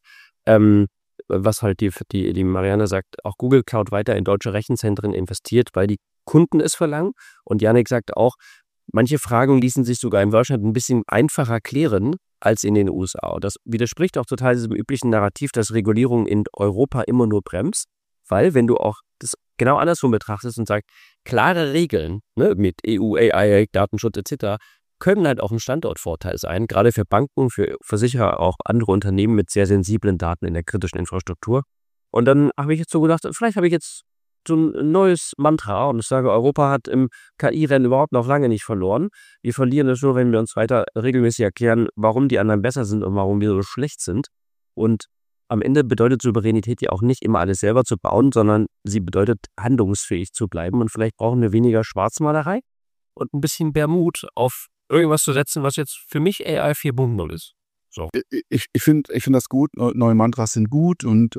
was halt die Marianne sagt, auch Google Cloud weiter in deutsche Rechenzentren investiert, weil die Kunden es verlangen. Und Yannick sagt auch, manche Fragen ließen sich sogar in Deutschland ein bisschen einfacher klären als in den USA. Und das widerspricht auch total diesem üblichen Narrativ, dass Regulierung in Europa immer nur bremst, weil wenn du auch das genau andersrum betrachtest und sagst, klare Regeln, ne, mit EU, AI, Datenschutz etc., können halt auch ein Standortvorteil sein, gerade für Banken, für Versicherer, auch andere Unternehmen mit sehr sensiblen Daten in der kritischen Infrastruktur. Und dann habe ich jetzt so gedacht, vielleicht habe ich jetzt so ein neues Mantra und ich sage, Europa hat im KI-Rennen überhaupt noch lange nicht verloren. Wir verlieren es nur, wenn wir uns weiter regelmäßig erklären, warum die anderen besser sind und warum wir so schlecht sind. Und am Ende bedeutet Souveränität ja auch nicht immer alles selber zu bauen, sondern sie bedeutet handlungsfähig zu bleiben. Und vielleicht brauchen wir weniger Schwarzmalerei und ein bisschen mehr Mut auf irgendwas zu setzen, was jetzt für mich AI 4.0 ist. So. Ich finde das gut. Neue Mantras sind gut und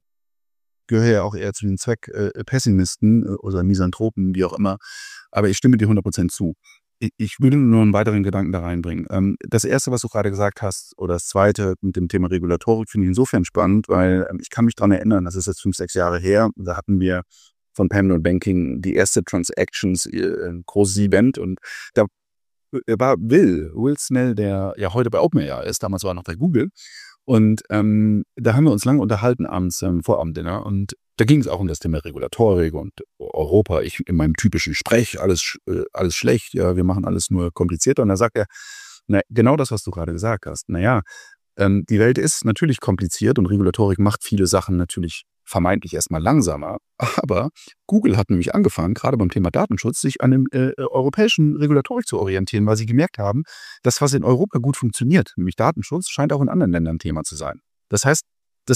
gehöre ja auch eher zu den Zweckpessimisten oder Misanthropen, wie auch immer. Aber ich stimme dir 100% zu. Ich würde nur einen weiteren Gedanken da reinbringen. Das Erste, was du gerade gesagt hast, oder das Zweite mit dem Thema Regulatorik, finde ich insofern spannend, weil ich kann mich daran erinnern, das ist jetzt 5, 6 Jahre her, da hatten wir von Payment und Banking die erste Transactions, ein großes Event und da war Will Snell, der ja heute bei OpenAI ist, damals war er noch bei Google. Und da haben wir uns lange unterhalten abends vor Abenddinner und da ging es auch um das Thema Regulatorik und Europa. Ich in meinem typischen Sprech, alles schlecht, ja, wir machen alles nur komplizierter. Und da sagt er, na, genau das, was du gerade gesagt hast. Naja, die Welt ist natürlich kompliziert und Regulatorik macht viele Sachen natürlich vermeintlich erstmal langsamer. Aber Google hat nämlich angefangen, gerade beim Thema Datenschutz, sich an dem europäischen Regulatorik zu orientieren, weil sie gemerkt haben, dass was in Europa gut funktioniert, nämlich Datenschutz, scheint auch in anderen Ländern Thema zu sein. Das heißt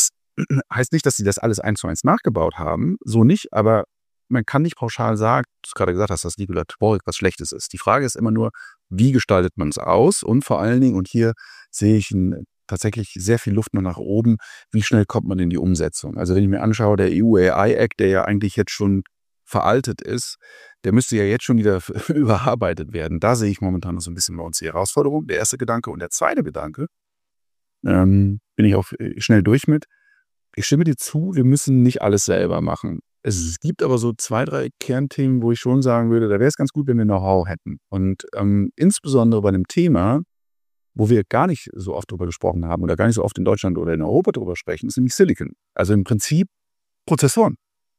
nicht, dass sie das alles 1:1 nachgebaut haben, so nicht, aber man kann nicht pauschal sagen, du hast gerade gesagt hast, dass Regulatorik was Schlechtes ist. Die Frage ist immer nur, wie gestaltet man es aus? Und vor allen Dingen, und hier sehe ich tatsächlich sehr viel Luft noch nach oben, wie schnell kommt man in die Umsetzung? Also wenn ich mir anschaue, der EU-AI-Act, der ja eigentlich jetzt schon veraltet ist, der müsste ja jetzt schon wieder überarbeitet werden. Da sehe ich momentan noch so ein bisschen bei uns die Herausforderung. Der erste Gedanke. Und der zweite Gedanke, bin ich auch schnell durch mit. Ich stimme dir zu, wir müssen nicht alles selber machen. Es gibt aber so 2, 3 Kernthemen, wo ich schon sagen würde, da wäre es ganz gut, wenn wir Know-how hätten. Und insbesondere bei einem Thema, wo wir gar nicht so oft drüber gesprochen haben oder gar nicht so oft in Deutschland oder in Europa drüber sprechen, ist nämlich Silicon. Also im Prinzip Prozessoren.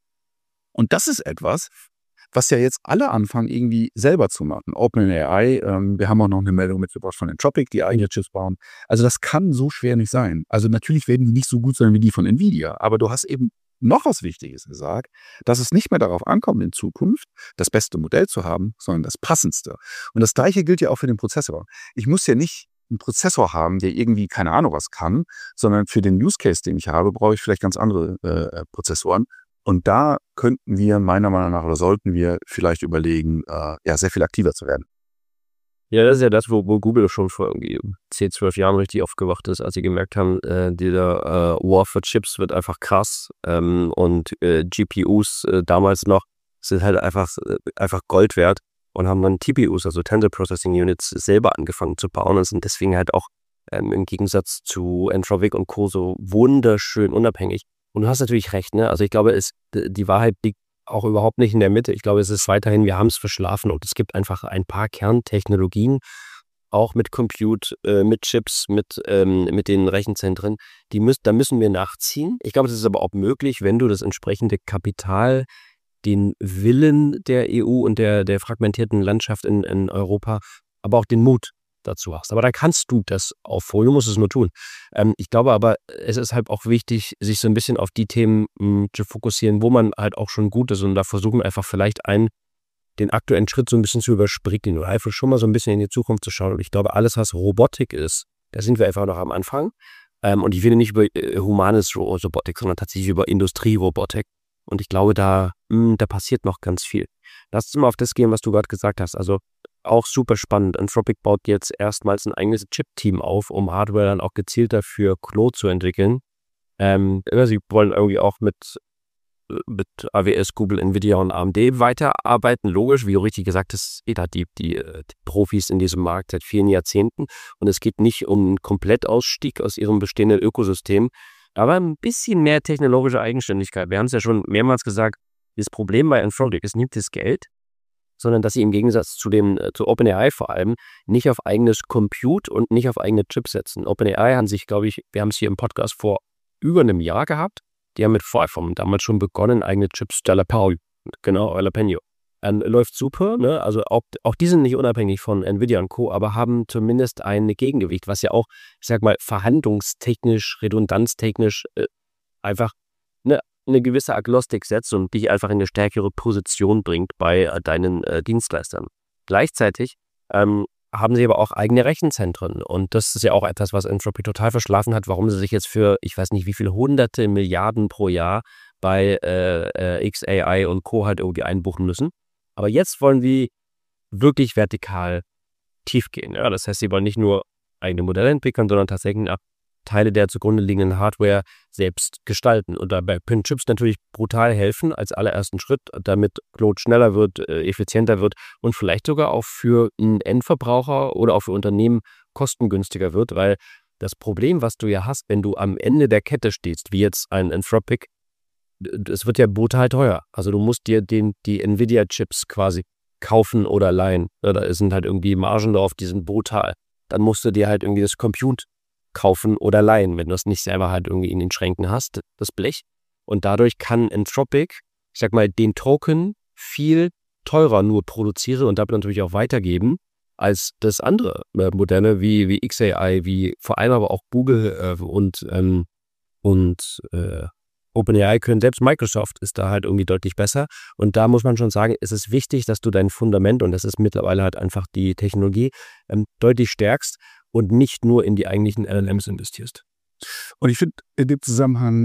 Und das ist etwas, was ja jetzt alle anfangen, irgendwie selber zu machen. OpenAI, wir haben auch noch eine Meldung mitgebracht von Anthropic, die eigene Chips bauen. Also das kann so schwer nicht sein. Also natürlich werden die nicht so gut sein wie die von Nvidia, aber du hast eben noch was Wichtiges gesagt, dass es nicht mehr darauf ankommt, in Zukunft das beste Modell zu haben, sondern das passendste. Und das Gleiche gilt ja auch für den Prozessor. Ich muss ja nicht einen Prozessor haben, der irgendwie keine Ahnung was kann, sondern für den Use Case, den ich habe, brauche ich vielleicht ganz andere Prozessoren. Und da könnten wir meiner Meinung nach oder sollten wir vielleicht überlegen, sehr viel aktiver zu werden. Ja, das ist ja das, wo Google schon vor irgendwie 10, 12 Jahren richtig aufgewacht ist, als sie gemerkt haben, dieser War for Chips wird einfach krass und GPUs damals noch sind halt einfach Gold wert und haben dann TPUs, also Tensor Processing Units, selber angefangen zu bauen und sind deswegen halt auch im Gegensatz zu Anthropic und Co. so wunderschön unabhängig. Und du hast natürlich recht, ne? Also ich glaube, die Wahrheit liegt auch überhaupt nicht in der Mitte. Ich glaube, es ist weiterhin, wir haben es verschlafen und es gibt einfach ein paar Kerntechnologien, auch mit Compute, mit Chips, mit den Rechenzentren, da müssen wir nachziehen. Ich glaube, es ist aber auch möglich, wenn du das entsprechende Kapital, den Willen der EU und der fragmentierten Landschaft in Europa, aber auch den Mut dazu hast. Aber da kannst du das aufholen, du musst es nur tun. Ich glaube aber, es ist halt auch wichtig, sich so ein bisschen auf die Themen zu fokussieren, wo man halt auch schon gut ist und da versuchen einfach vielleicht den aktuellen Schritt so ein bisschen zu überspringen oder einfach schon mal so ein bisschen in die Zukunft zu schauen. Und ich glaube, alles, was Robotik ist, da sind wir einfach noch am Anfang. Und ich rede nicht über humanes Robotik, sondern tatsächlich über Industrierobotik. Und ich glaube, da passiert noch ganz viel. Lass uns mal auf das gehen, was du gerade gesagt hast. Also auch super spannend. Anthropic baut jetzt erstmals ein eigenes Chip-Team auf, um Hardware dann auch gezielter für Claude zu entwickeln. Sie wollen irgendwie auch mit mit AWS, Google, Nvidia und AMD weiterarbeiten. Logisch, wie du richtig gesagt hast, die Profis in diesem Markt seit vielen Jahrzehnten. Und es geht nicht um einen Komplettausstieg aus ihrem bestehenden Ökosystem, aber ein bisschen mehr technologische Eigenständigkeit. Wir haben es ja schon mehrmals gesagt, das Problem bei Anthropic ist nicht das Geld, sondern dass sie im Gegensatz zu OpenAI vor allem nicht auf eigenes Compute und nicht auf eigene Chips setzen. OpenAI haben sich, glaube ich, wir haben es hier im Podcast vor über einem Jahr gehabt, die haben mit Firefox damals schon begonnen, eigene Chips, Jalapeno, läuft super, ne? Also auch die sind nicht unabhängig von Nvidia und Co., aber haben zumindest ein Gegengewicht, was ja auch, ich sag mal, verhandlungstechnisch, redundanztechnisch einfach eine gewisse Agnostik setzt und dich einfach in eine stärkere Position bringt bei deinen Dienstleistern. Gleichzeitig haben sie aber auch eigene Rechenzentren und das ist ja auch etwas, was Anthropic total verschlafen hat, warum sie sich jetzt für, ich weiß nicht wie viele hunderte Milliarden pro Jahr bei XAI und Co. halt irgendwie einbuchen müssen. Aber jetzt wollen sie wirklich vertikal tief gehen. Ja? Das heißt, sie wollen nicht nur eigene Modelle entwickeln, sondern tatsächlich Teile der zugrunde liegenden Hardware selbst gestalten und dabei können Chips natürlich brutal helfen als allerersten Schritt, damit Claude schneller wird, effizienter wird und vielleicht sogar auch für einen Endverbraucher oder auch für Unternehmen kostengünstiger wird, weil das Problem, was du ja hast, wenn du am Ende der Kette stehst, wie jetzt ein Anthropic, es wird ja brutal teuer. Also du musst dir die Nvidia-Chips quasi kaufen oder leihen. Da sind halt irgendwie Margen drauf, die sind brutal. Dann musst du dir halt irgendwie das Compute kaufen oder leihen, wenn du es nicht selber halt irgendwie in den Schränken hast, das Blech. Und dadurch kann Anthropic, ich sag mal, den Token viel teurer nur produzieren und damit natürlich auch weitergeben, als das andere Modelle wie XAI, wie vor allem aber auch Google und OpenAI können. Selbst Microsoft ist da halt irgendwie deutlich besser. Und da muss man schon sagen, es ist wichtig, dass du dein Fundament, und das ist mittlerweile halt einfach die Technologie, deutlich stärkst und nicht nur in die eigentlichen LLMs investierst. Und ich finde in dem Zusammenhang,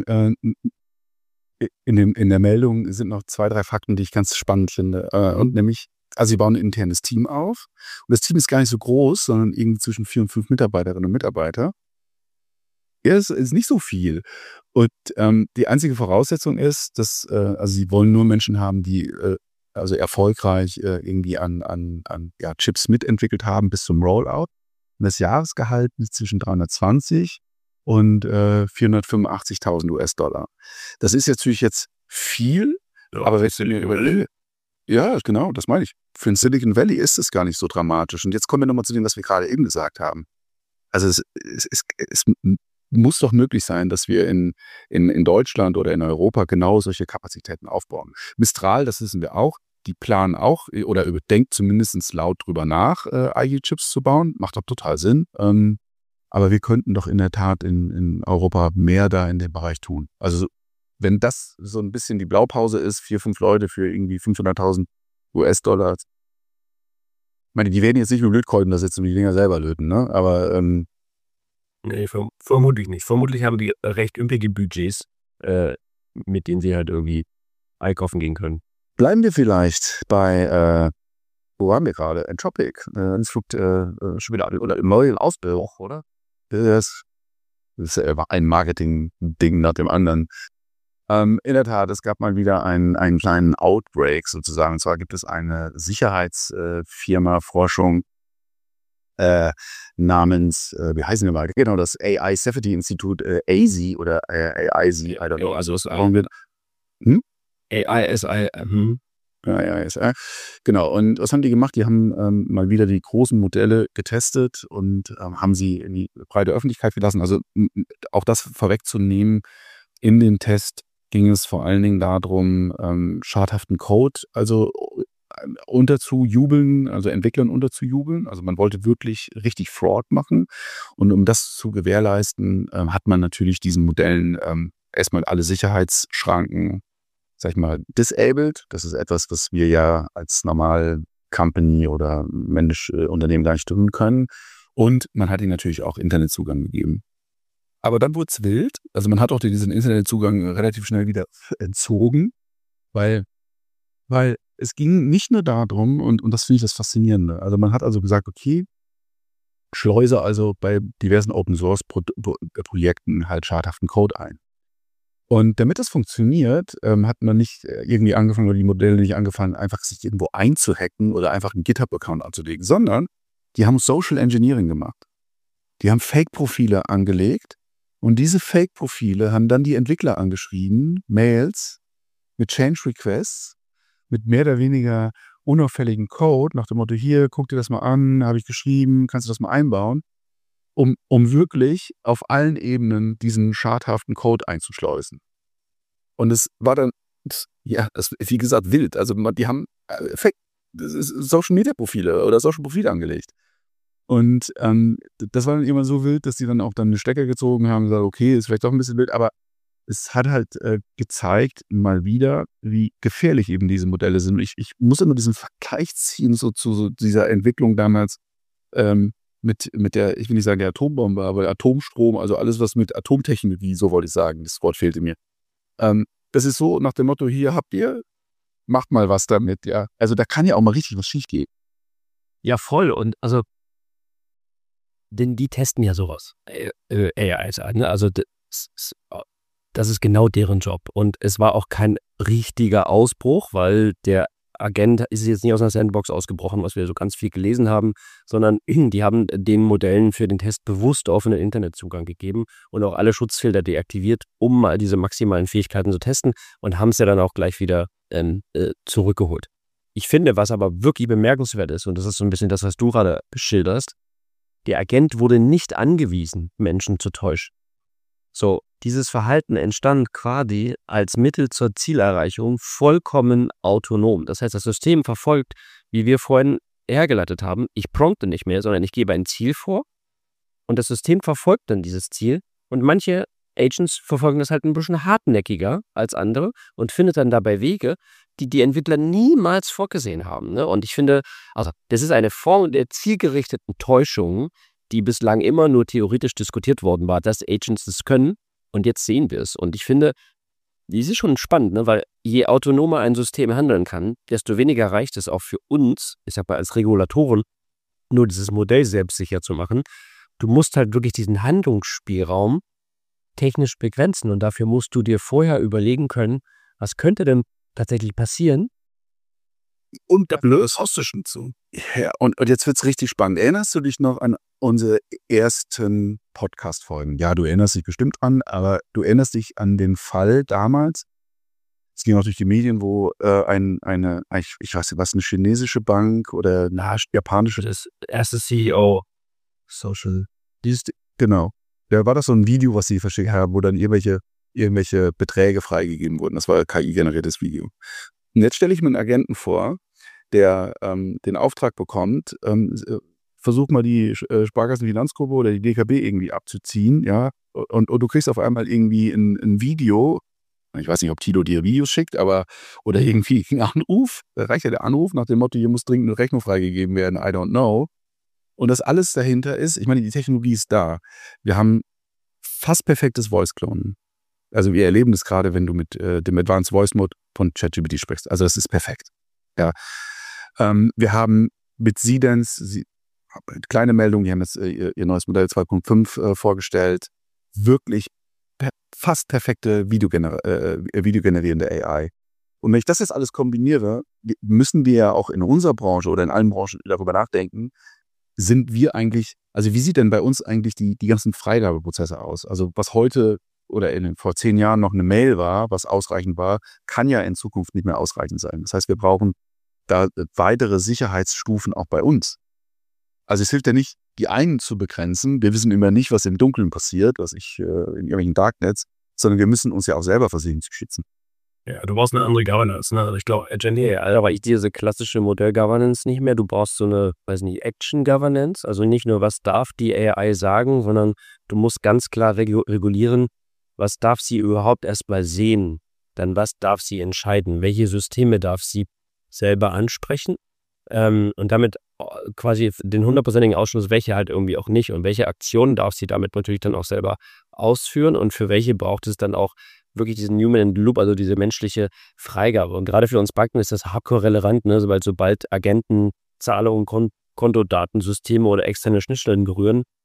in der Meldung sind noch 2, 3 Fakten, die ich ganz spannend finde. Und nämlich, also sie bauen ein internes Team auf. Und das Team ist gar nicht so groß, sondern irgendwie zwischen 4 und 5 Mitarbeiterinnen und Mitarbeiter. Ja, es ist nicht so viel. Und die einzige Voraussetzung ist, dass also sie wollen nur Menschen haben, die also erfolgreich irgendwie an Chips mitentwickelt haben bis zum Rollout. Und das Jahresgehalt ist zwischen 320 und 485.000 US-Dollar. Das ist natürlich jetzt viel, ja, aber wenn du mir überlegst, ja, genau, das meine ich. Für ein Silicon Valley ist es gar nicht so dramatisch. Und jetzt kommen wir nochmal zu dem, was wir gerade eben gesagt haben. Also es muss doch möglich sein, dass wir in Deutschland oder in Europa genau solche Kapazitäten aufbauen. Mistral, das wissen wir auch, die planen auch oder überdenkt zumindest laut drüber nach, IG-Chips zu bauen. Macht doch total Sinn. Aber wir könnten doch in der Tat in Europa mehr da in dem Bereich tun. Also wenn das so ein bisschen die Blaupause ist, 4, 5 Leute für irgendwie 500.000 US-Dollar. Ich meine, die werden jetzt nicht mit Lötkolben da sitzen und die Dinger selber löten, ne? Aber nee, vermutlich nicht. Vermutlich haben die recht üppige Budgets, mit denen sie halt irgendwie einkaufen gehen können. Bleiben wir vielleicht bei, wo waren wir gerade? Anthropic. Es flog schon wieder oder im neuen Ausbildung, oder? Das ist ein Marketing-Ding nach dem anderen. In der Tat, es gab mal wieder einen kleinen Outbreak sozusagen. Und zwar gibt es eine Sicherheitsfirma, Forschung, namens, wie heißen wir mal? Genau, das AI Safety Institute, ASI oder AISI, I don't know. Also das wird. AISI. AISI. Genau, und was haben die gemacht? Die haben mal wieder die großen Modelle getestet und haben sie in die breite Öffentlichkeit gelassen. Also auch das vorwegzunehmen, in den Test ging es vor allen Dingen darum, schadhaften Code, also unterzujubeln, also Entwicklern unterzujubeln. Also man wollte wirklich richtig Fraud machen. Und um das zu gewährleisten, hat man natürlich diesen Modellen erstmal alle Sicherheitsschranken, sag ich mal, disabled. Das ist etwas, was wir ja als normal Company oder Unternehmen gar nicht tun können. Und man hat ihnen natürlich auch Internetzugang gegeben. Aber dann wurde es wild. Also man hat auch diesen Internetzugang relativ schnell wieder entzogen, weil es ging nicht nur darum, und das finde ich das Faszinierende. Also man hat also gesagt, okay, schleuse also bei diversen Open-Source-Projekten halt schadhaften Code ein. Und damit das funktioniert, hat man nicht irgendwie angefangen oder die Modelle nicht angefangen, einfach sich irgendwo einzuhacken oder einfach einen GitHub-Account anzulegen, sondern die haben Social Engineering gemacht. Die haben Fake-Profile angelegt und diese Fake-Profile haben dann die Entwickler angeschrieben, Mails mit Change-Requests, mit mehr oder weniger unauffälligen Code, nach dem Motto, hier, guck dir das mal an, habe ich geschrieben, kannst du das mal einbauen, um wirklich auf allen Ebenen diesen schadhaften Code einzuschleusen. Und es war dann, wie gesagt, wild. Also die haben Social-Media-Profile oder Social-Profile angelegt. Und das war dann immer so wild, dass die dann auch dann einen Stecker gezogen haben und gesagt, okay, ist vielleicht doch ein bisschen wild, aber es hat halt gezeigt, mal wieder, wie gefährlich eben diese Modelle sind. Und ich muss immer diesen Vergleich ziehen so zu so dieser Entwicklung damals mit der, ich will nicht sagen der Atombombe, aber Atomstrom, also alles, was mit Atomtechnologie, so wollte ich sagen, das Wort fehlte mir. Das ist so nach dem Motto, hier habt ihr, macht mal was damit, ja. Also da kann ja auch mal richtig was schief gehen. Ja, voll. Und also, denn die testen ja sowas, AIs an, ne? Also das ist genau deren Job. Und es war auch kein richtiger Ausbruch, weil der Agent ist jetzt nicht aus einer Sandbox ausgebrochen, was wir so ganz viel gelesen haben, sondern die haben den Modellen für den Test bewusst offenen Internetzugang gegeben und auch alle Schutzfilter deaktiviert, um mal diese maximalen Fähigkeiten zu testen und haben es ja dann auch gleich wieder zurückgeholt. Ich finde, was aber wirklich bemerkenswert ist, und das ist so ein bisschen das, was du gerade schilderst, der Agent wurde nicht angewiesen, Menschen zu täuschen. So, dieses Verhalten entstand quasi als Mittel zur Zielerreichung vollkommen autonom. Das heißt, das System verfolgt, wie wir vorhin hergeleitet haben, ich prompte nicht mehr, sondern ich gebe ein Ziel vor und das System verfolgt dann dieses Ziel und manche Agents verfolgen das halt ein bisschen hartnäckiger als andere und findet dann dabei Wege, die die Entwickler niemals vorgesehen haben. Ne? Und ich finde, also das ist eine Form der zielgerichteten Täuschung, die bislang immer nur theoretisch diskutiert worden war, dass Agents das können. Und jetzt sehen wir es. Und ich finde, dies ist schon spannend, ne? Weil je autonomer ein System handeln kann, desto weniger reicht es auch für uns, ich sag mal als Regulatoren, nur dieses Modell selbstsicher zu machen. Du musst halt wirklich diesen Handlungsspielraum technisch begrenzen. Und dafür musst du dir vorher überlegen können, was könnte denn tatsächlich passieren? Und da hörst du schon zu. Ja, und jetzt wird es richtig spannend. Erinnerst du dich noch an unsere ersten Podcast-Folgen? Ja, du erinnerst dich bestimmt dran, aber du erinnerst dich an den Fall damals. Es ging auch durch die Medien, wo ich weiß nicht was, eine chinesische Bank oder eine japanische. Das erste CEO Social. Genau. Da war das so ein Video, was sie verschickt haben, wo dann irgendwelche Beträge freigegeben wurden. Das war ein KI-generiertes Video. Und jetzt stelle ich mir einen Agenten vor, der den Auftrag bekommt, versuch mal die Sparkassenfinanzgruppe oder die DKB irgendwie abzuziehen, ja, und du kriegst auf einmal irgendwie ein Video, ich weiß nicht, ob Tilo dir Videos schickt, aber, oder irgendwie einen Anruf, da reicht ja der Anruf nach dem Motto, hier muss dringend eine Rechnung freigegeben werden, I don't know. Und das alles dahinter ist, ich meine, die Technologie ist da. Wir haben fast perfektes Voice-Clonen. Also wir erleben das gerade, wenn du mit dem Advanced Voice Mode von ChatGPT sprichst. Also das ist perfekt. Ja. Wir haben mit Seedance, kleine Meldung, die haben jetzt ihr neues Modell 2.5 vorgestellt, wirklich fast perfekte videogenerierende AI. Und wenn ich das jetzt alles kombiniere, müssen wir ja auch in unserer Branche oder in allen Branchen darüber nachdenken, sind wir eigentlich, also wie sieht denn bei uns eigentlich die ganzen Freigabeprozesse aus? Also was heute oder vor 10 Jahren noch eine Mail war, was ausreichend war, kann ja in Zukunft nicht mehr ausreichend sein. Das heißt, wir brauchen da weitere Sicherheitsstufen auch bei uns. Also es hilft ja nicht, die einen zu begrenzen. Wir wissen immer nicht, was im Dunkeln passiert, in irgendwelchen Darknets, sondern wir müssen uns ja auch selber versuchen zu schützen. Ja, du brauchst eine andere Governance, ne? Also ich glaube, aber diese klassische Modell-Governance nicht mehr. Du brauchst so eine, Action-Governance. Also nicht nur, was darf die AI sagen, sondern du musst ganz klar regulieren, was darf sie überhaupt erstmal sehen. Dann was darf sie entscheiden? Welche Systeme darf sie selber ansprechen? Und damit quasi den 100%igen Ausschluss, welche halt irgendwie auch nicht. Und welche Aktionen darf sie damit natürlich dann auch selber ausführen und für welche braucht es dann auch wirklich diesen Human in the Loop, also diese menschliche Freigabe. Und gerade für uns Banken ist das hardcore relevant, ne? Sobald Agenten, Zahlungen, Kontodatensysteme oder externe Schnittstellen berühren,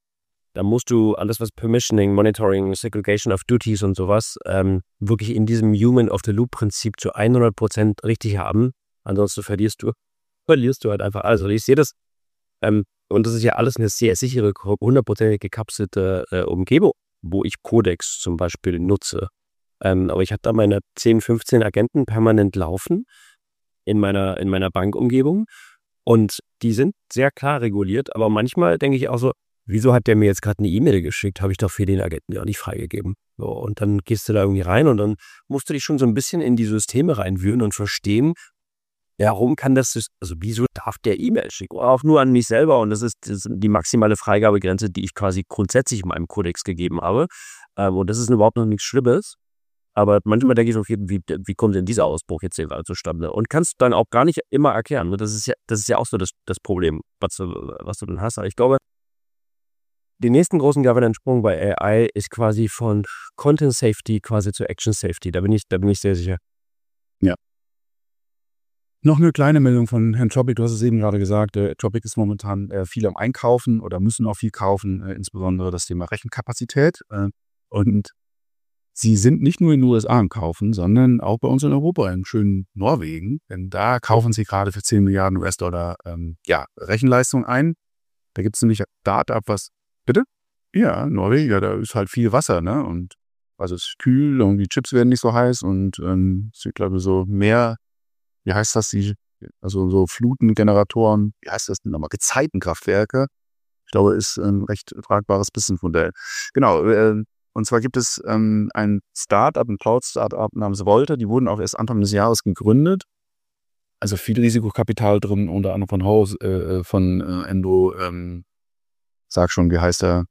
Da musst du alles, was Permissioning, Monitoring, Segregation of Duties und sowas, wirklich in diesem Human-of-the-Loop-Prinzip zu 100% richtig haben. Ansonsten verlierst du halt einfach alles. Also ich sehe das, und das ist ja alles eine sehr sichere, 100% gekapselte Umgebung, wo ich Codex zum Beispiel nutze. Aber ich habe da meine 10, 15 Agenten permanent laufen in meiner Bankumgebung und die sind sehr klar reguliert, aber manchmal denke ich auch so, wieso hat der mir jetzt gerade eine E-Mail geschickt? Habe ich doch für den Agenten ja nicht freigegeben. So, und dann gehst du da irgendwie rein und dann musst du dich schon so ein bisschen in die Systeme reinwühlen und verstehen, warum kann also wieso darf der E-Mail schicken? Auch nur an mich selber und das ist die maximale Freigabegrenze, die ich quasi grundsätzlich in meinem Kodex gegeben habe. Und das ist überhaupt noch nichts Schlimmes. Aber manchmal denke ich so, wie kommt denn dieser Ausbruch jetzt hier zustande? Und kannst du dann auch gar nicht immer erklären. Das ist ja auch so das Problem, was du dann hast. Aber ich glaube, den nächsten großen Governance-Sprung bei AI ist quasi von Content Safety quasi zu Action Safety. Da bin ich sehr sicher. Ja. Noch eine kleine Meldung von Herrn Topic. Du hast es eben gerade gesagt. Topic ist momentan viel am Einkaufen oder müssen auch viel kaufen, insbesondere das Thema Rechenkapazität. Und sie sind nicht nur in den USA am Kaufen, sondern auch bei uns in Europa, im schönen Norwegen. Denn da kaufen sie gerade für 10 Milliarden US-Dollar Rechenleistung ein. Da gibt es nämlich ein Start-up, was... Bitte? Ja, Norwegen, ja, da ist halt viel Wasser, ne? Und also es ist kühl und die Chips werden nicht so heiß und es wird, glaube ich, so mehr, wie heißt das, also so Flutengeneratoren, wie heißt das denn nochmal? Gezeitenkraftwerke. Ich glaube, ist ein recht tragbares Businessmodell. Genau, und zwar gibt es ein Startup, ein Cloud-Startup namens Volta, die wurden auch erst Anfang des Jahres gegründet. Also viel Risikokapital drin, unter anderem von Endo, sag schon, wie heißt er?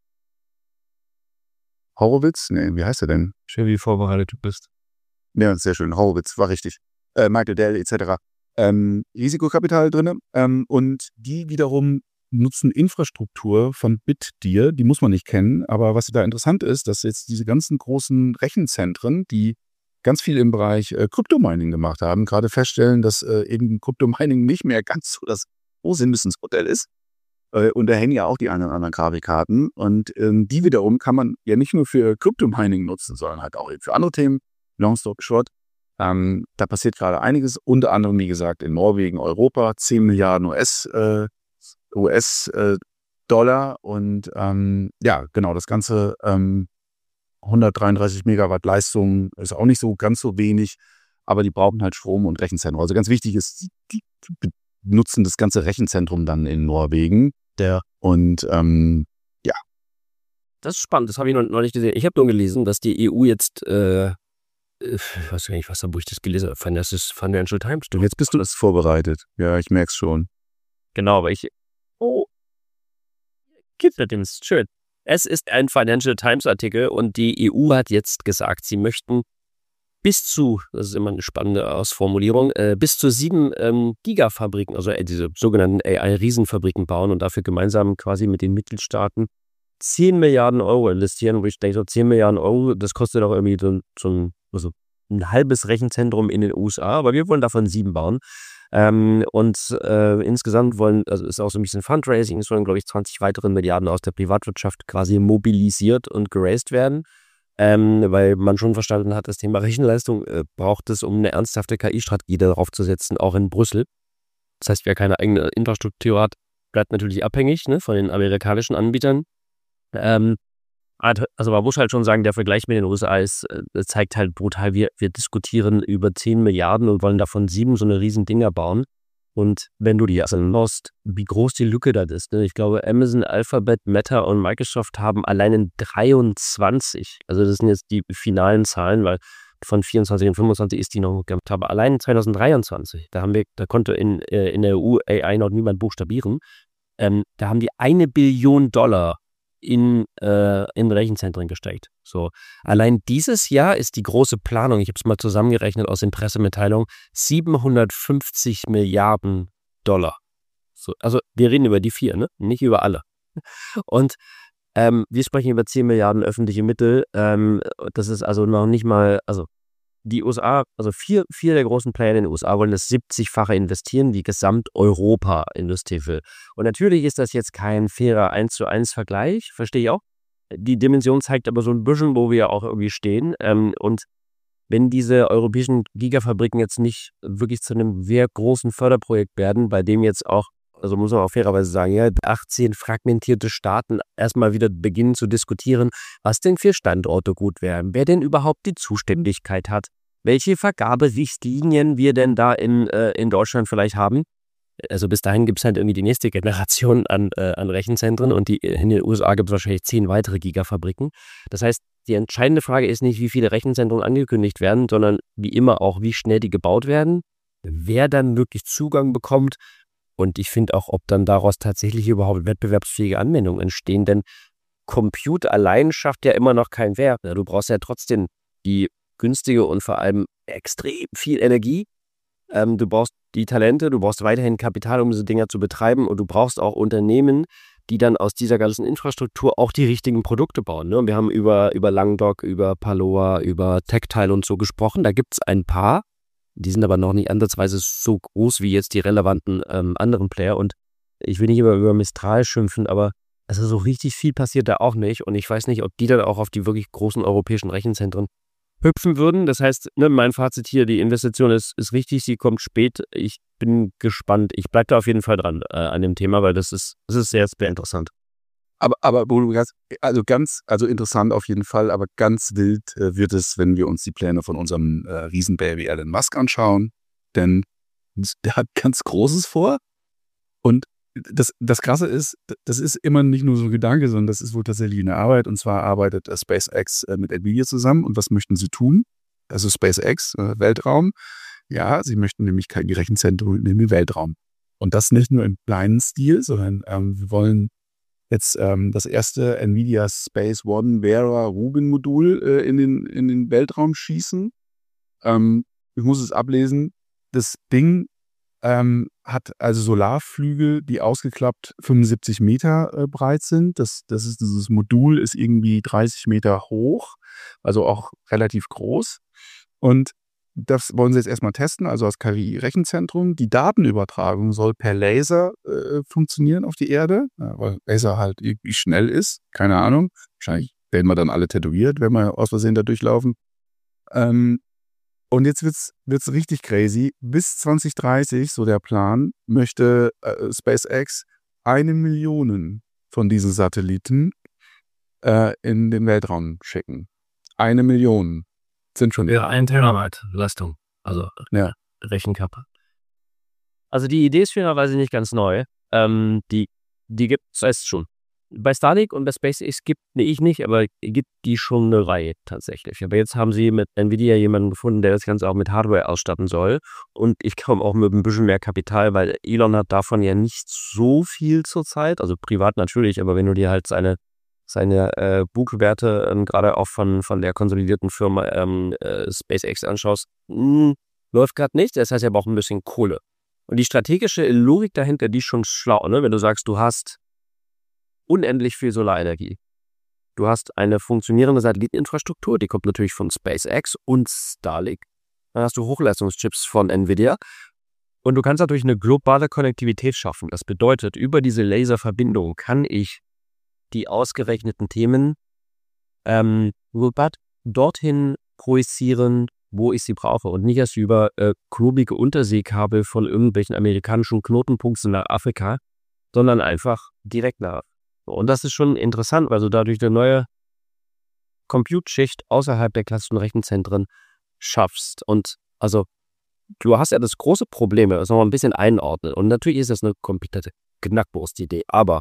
Horowitz? Nee, wie heißt er denn? Schön, wie vorbereitet du bist. Ja, sehr schön. Horowitz, war richtig. Michael Dell etc. Risikokapital drin. Und die wiederum nutzen Infrastruktur von Bitdeer, die muss man nicht kennen. Aber was da interessant ist, dass jetzt diese ganzen großen Rechenzentren, die ganz viel im Bereich Kryptomining gemacht haben, gerade feststellen, dass eben Kryptomining nicht mehr ganz so das große Businessmodell ist. Und da hängen ja auch die einen oder anderen Grafikkarten. Und die wiederum kann man ja nicht nur für Kryptomining nutzen, sondern halt auch für andere Themen. Long story short. Da passiert gerade einiges. Unter anderem, wie gesagt, in Norwegen, Europa, 10 Milliarden US-Dollar. Und genau, das Ganze 133 Megawatt Leistung ist auch nicht so ganz so wenig. Aber die brauchen halt Strom und Rechenzentrum. Also ganz wichtig ist, die nutzen das ganze Rechenzentrum dann in Norwegen. Und Das ist spannend, das habe ich noch nicht gesehen. Ich habe nur gelesen, dass die EU jetzt, ich weiß gar nicht, wo ich das gelesen habe, das ist Financial Times. Jetzt bist du das vorbereitet. Ja, ich merke es schon. Genau, aber schön. Es ist ein Financial Times Artikel und die EU hat jetzt gesagt, sie möchten das ist immer eine spannende Ausformulierung, bis zu 7 Gigafabriken, also diese sogenannten AI-Riesenfabriken bauen und dafür gemeinsam quasi mit den Mitgliedstaaten 10 Milliarden Euro investieren, wo ich denke, so 10 Milliarden Euro, das kostet auch irgendwie so ein halbes Rechenzentrum in den USA, aber wir wollen davon 7 bauen. Insgesamt ist auch so ein bisschen Fundraising, es wollen, glaube ich, 20 weitere Milliarden aus der Privatwirtschaft quasi mobilisiert und geraced werden. Weil man schon verstanden hat, das Thema Rechenleistung braucht es, um eine ernsthafte KI-Strategie darauf zu setzen, auch in Brüssel. Das heißt, wer keine eigene Infrastruktur hat, bleibt natürlich abhängig, ne, von den amerikanischen Anbietern. Also man muss halt schon sagen, der Vergleich mit den USA zeigt halt brutal, wir diskutieren über 10 Milliarden und wollen davon 7 so eine riesen Dinger bauen. Und wenn du dir anschaust, wie groß die Lücke da ist, ne? Ich glaube, Amazon, Alphabet, Meta und Microsoft haben allein in 23, also das sind jetzt die finalen Zahlen, weil von 24 und 25 ist die noch gehabt, aber allein in 2023, da konnte in der EU AI noch niemand buchstabieren, da haben die $1 Billion in Rechenzentren gesteckt. So, allein dieses Jahr ist die große Planung, ich habe es mal zusammengerechnet aus den Pressemitteilungen, 750 Milliarden $. So, also wir reden über die 4, ne? Nicht über alle. Und wir sprechen über 10 Milliarden öffentliche Mittel. Das ist also noch nicht mal, also die USA, also vier der großen Player in den USA wollen das 70-fache investieren, wie Gesamteuropa investieren will. Und natürlich ist das jetzt kein fairer 1:1 Vergleich, verstehe ich auch. Die Dimension zeigt aber so ein bisschen, wo wir auch irgendwie stehen. Und wenn diese europäischen Gigafabriken jetzt nicht wirklich zu einem sehr großen Förderprojekt werden, bei dem jetzt auch, also muss man auch fairerweise sagen, ja, 18 fragmentierte Staaten erstmal wieder beginnen zu diskutieren, was denn für Standorte gut wären, wer denn überhaupt die Zuständigkeit hat, welche Vergaberichtlinien wir denn da in Deutschland vielleicht haben. Also bis dahin gibt es halt irgendwie die nächste Generation an Rechenzentren und in den USA gibt es wahrscheinlich 10 weitere Gigafabriken. Das heißt, die entscheidende Frage ist nicht, wie viele Rechenzentren angekündigt werden, sondern wie immer auch, wie schnell die gebaut werden, wer dann wirklich Zugang bekommt und ich finde auch, ob dann daraus tatsächlich überhaupt wettbewerbsfähige Anwendungen entstehen, denn Compute allein schafft ja immer noch keinen Wert. Du brauchst ja trotzdem die günstige und vor allem extrem viel Energie. Du brauchst die Talente, du brauchst weiterhin Kapital, um diese Dinger zu betreiben und du brauchst auch Unternehmen, die dann aus dieser ganzen Infrastruktur auch die richtigen Produkte bauen. Ne? Und wir haben über Langdock, über Paloa, über Tactile und so gesprochen. Da gibt es ein paar, die sind aber noch nicht ansatzweise so groß wie jetzt die relevanten anderen Player. Und ich will nicht immer über Mistral schimpfen, aber also so richtig viel passiert da auch nicht. Und ich weiß nicht, ob die dann auch auf die wirklich großen europäischen Rechenzentren hüpfen würden. Das heißt, mein Fazit hier, die Investition ist richtig, sie kommt spät. Ich bin gespannt. Ich bleibe da auf jeden Fall dran an dem Thema, weil das ist sehr, sehr interessant. Aber also interessant auf jeden Fall, aber ganz wild wird es, wenn wir uns die Pläne von unserem Riesenbaby Elon Musk anschauen, denn der hat ganz Großes vor und das Krasse ist, das ist immer nicht nur so ein Gedanke, sondern das ist wohl tatsächlich eine Arbeit. Und zwar arbeitet SpaceX mit Nvidia zusammen. Und was möchten sie tun? Also SpaceX, Weltraum. Ja, sie möchten nämlich kein Rechenzentrum im Weltraum. Und das nicht nur im kleinen Stil, sondern wir wollen jetzt das erste Nvidia Space One Vera Rubin Modul in den Weltraum schießen. Ich muss es ablesen. Das Ding hat also Solarflügel, die ausgeklappt 75 Meter breit sind. Dieses Modul ist irgendwie 30 Meter hoch, also auch relativ groß. Und das wollen sie jetzt erstmal testen, also als KI-Rechenzentrum. Die Datenübertragung soll per Laser funktionieren auf die Erde, weil Laser halt irgendwie schnell ist. Keine Ahnung. Wahrscheinlich werden wir dann alle tätowiert, wenn wir aus Versehen da durchlaufen. Und jetzt wird's richtig crazy. Bis 2030, so der Plan, möchte SpaceX 1 Million von diesen Satelliten in den Weltraum schicken. 1 Million sind schon. Ja, 1 Terabyte Leistung. Also ja. Rechenkapazität. Also die Idee ist fairerweise nicht ganz neu. Die gibt es erst schon. Bei Starlink und bei SpaceX gibt die schon eine Reihe tatsächlich. Aber jetzt haben sie mit Nvidia jemanden gefunden, der das Ganze auch mit Hardware ausstatten soll. Und ich komme auch mit ein bisschen mehr Kapital, weil Elon hat davon ja nicht so viel zurzeit. Also privat natürlich, aber wenn du dir halt seine Buchwerte gerade auch von der konsolidierten Firma SpaceX anschaust, läuft gerade nicht. Das heißt, er braucht ein bisschen Kohle. Und die strategische Logik dahinter, die ist schon schlau, ne? Wenn du sagst, du hast unendlich viel Solarenergie. Du hast eine funktionierende Satelliteninfrastruktur, die kommt natürlich von SpaceX und Starlink. Dann hast du Hochleistungschips von Nvidia und du kannst natürlich eine globale Konnektivität schaffen. Das bedeutet, über diese Laserverbindung kann ich die ausgerechneten Themen dorthin projizieren, wo ich sie brauche und nicht erst über klobige Unterseekabel von irgendwelchen amerikanischen Knotenpunkten nach Afrika, sondern einfach direkt nach. Und das ist schon interessant, weil du dadurch eine neue Compute-Schicht außerhalb der klassischen Rechenzentren schaffst. Und also du hast ja das große Problem, das nochmal ein bisschen einordnen. Und natürlich ist das eine komplette Knackwurst-Idee. Aber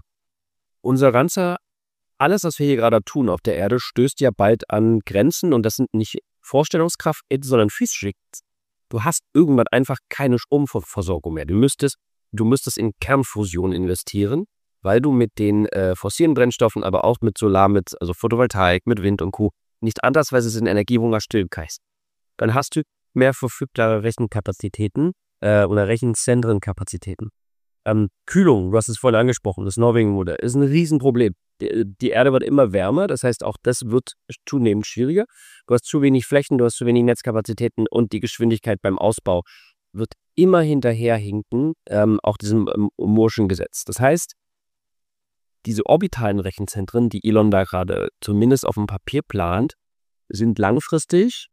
alles, was wir hier gerade tun auf der Erde, stößt ja bald an Grenzen. Und das sind nicht Vorstellungskraft, sondern Physik. Du hast irgendwann einfach keine Stromversorgung mehr. Du müsstest in Kernfusion investieren, weil du mit den fossilen Brennstoffen, aber auch mit Solar, also Photovoltaik, mit Wind und Co. nicht andersweise in Energiehunger stillen kannst. Dann hast du mehr verfügbare Rechenkapazitäten oder Rechenzentrenkapazitäten. Kühlung, du hast es vorhin angesprochen, das Norwegen-Modell, ist ein Riesenproblem. Die Erde wird immer wärmer, das heißt, auch das wird zunehmend schwieriger. Du hast zu wenig Flächen, du hast zu wenig Netzkapazitäten und die Geschwindigkeit beim Ausbau wird immer hinterherhinken, auch diesem Moore'schen Gesetz. Das heißt, diese orbitalen Rechenzentren, die Elon da gerade zumindest auf dem Papier plant, sind langfristig,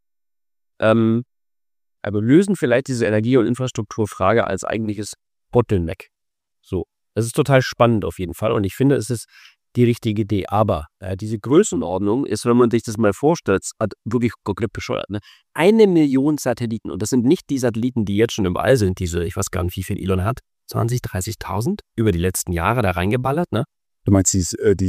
aber lösen vielleicht diese Energie- und Infrastrukturfrage als eigentliches Bottleneck. So, das ist total spannend auf jeden Fall und ich finde, es ist die richtige Idee. Aber diese Größenordnung ist, wenn man sich das mal vorstellt, wirklich komplett bescheuert. Ne? 1 Million Satelliten und das sind nicht die Satelliten, die jetzt schon im All sind, diese, ich weiß gar nicht, wie viel Elon hat, 20.000, 30.000 über die letzten Jahre da reingeballert, ne? Du meinst die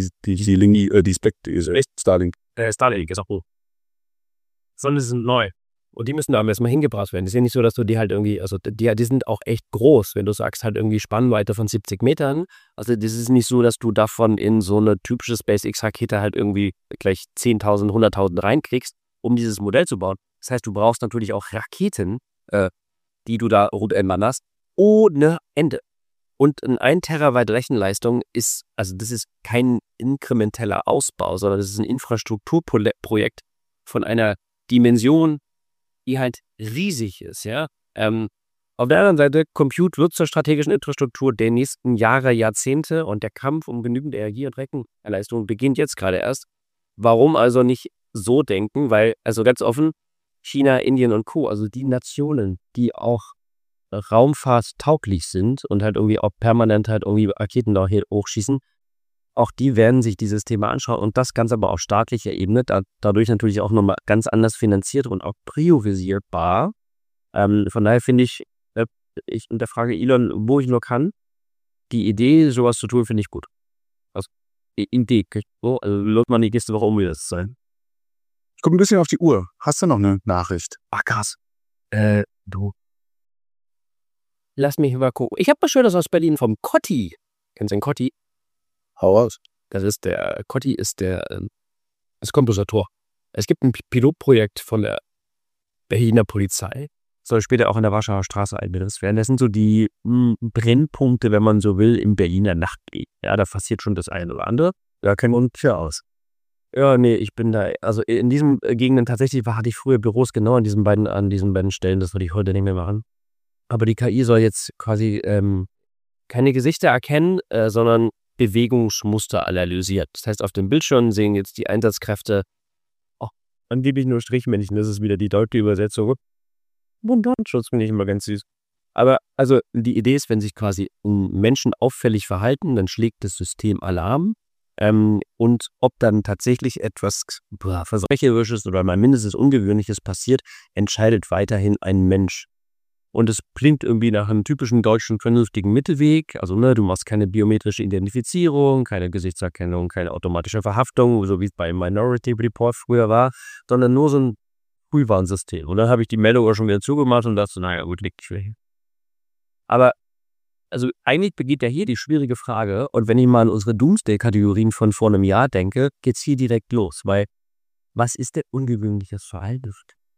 Starlink? Starlink ist auch gut. Sondern sie sind neu. Und die müssen da erstmal hingebracht werden. Es ist ja nicht so, dass du die halt irgendwie, also die sind auch echt groß, wenn du sagst halt irgendwie Spannweite von 70 Metern. Also das ist nicht so, dass du davon in so eine typische SpaceX-Rakete halt irgendwie gleich 10.000, 100.000 reinkriegst, um dieses Modell zu bauen. Das heißt, du brauchst natürlich auch Raketen, die du da rundmannerst, ohne Ende. Und ein 1 Terabyte Rechenleistung ist, also das ist kein inkrementeller Ausbau, sondern das ist ein Infrastrukturprojekt von einer Dimension, die halt riesig ist, ja. Auf der anderen Seite, Compute wird zur strategischen Infrastruktur der nächsten Jahre, Jahrzehnte und der Kampf um genügend Energie und Rechenleistung beginnt jetzt gerade erst. Warum also nicht so denken? Weil, also ganz offen, China, Indien und Co., also die Nationen, die auch raumfahrttauglich sind und halt irgendwie auch permanent halt irgendwie Raketen da hochschießen, auch die werden sich dieses Thema anschauen und das Ganze aber auf staatlicher Ebene, dadurch natürlich auch nochmal ganz anders finanziert und auch priorisierbar. Von daher finde ich unterfrage Elon, wo ich nur kann. Die Idee, sowas zu tun, finde ich gut. Also, Idee, so, also läuft man die nächste Woche um, wie das sein. Ich gucke ein bisschen auf die Uhr. Hast du noch eine Nachricht? Ach, krass. Du. Lass mich mal gucken. Ich habe was Schönes aus Berlin vom Kotti. Kennst du den Kotti? Hau aus. Kotti ist das Komposator. Es gibt ein Pilotprojekt von der Berliner Polizei. Soll später auch in der Warschauer Straße eingesetzt werden. Das sind so die Brennpunkte, wenn man so will, im Berliner Nachtleben. Ja, da passiert schon das eine oder andere. Da kennen wir uns ja aus. Ja, nee, ich bin da, also in diesen Gegenden tatsächlich hatte ich früher Büros genau an diesen beiden Stellen. Das würde ich heute nicht mehr machen. Aber die KI soll jetzt quasi keine Gesichter erkennen, sondern Bewegungsmuster analysiert. Das heißt, auf dem Bildschirm sehen jetzt die Einsatzkräfte, angeblich nur Strichmännchen, das ist wieder die deutsche Übersetzung. Und Datenschutz finde ich immer ganz süß. Aber also die Idee ist, wenn sich quasi Menschen auffällig verhalten, dann schlägt das System Alarm. Und ob dann tatsächlich etwas Verbrecherisches oder mal mindestens Ungewöhnliches passiert, entscheidet weiterhin ein Mensch. Und es klingt irgendwie nach einem typischen deutschen vernünftigen Mittelweg. Also du machst keine biometrische Identifizierung, keine Gesichtserkennung, keine automatische Verhaftung, so wie es bei Minority Report früher war, sondern nur so ein Frühwarnsystem. Und dann habe ich die Meldung auch schon wieder zugemacht und dachte, naja gut, liegt schwer. Aber also eigentlich beginnt ja hier die schwierige Frage. Und wenn ich mal an unsere Doomsday-Kategorien von vor einem Jahr denke, geht es hier direkt los. Weil was ist denn ungewöhnliches Verhalten?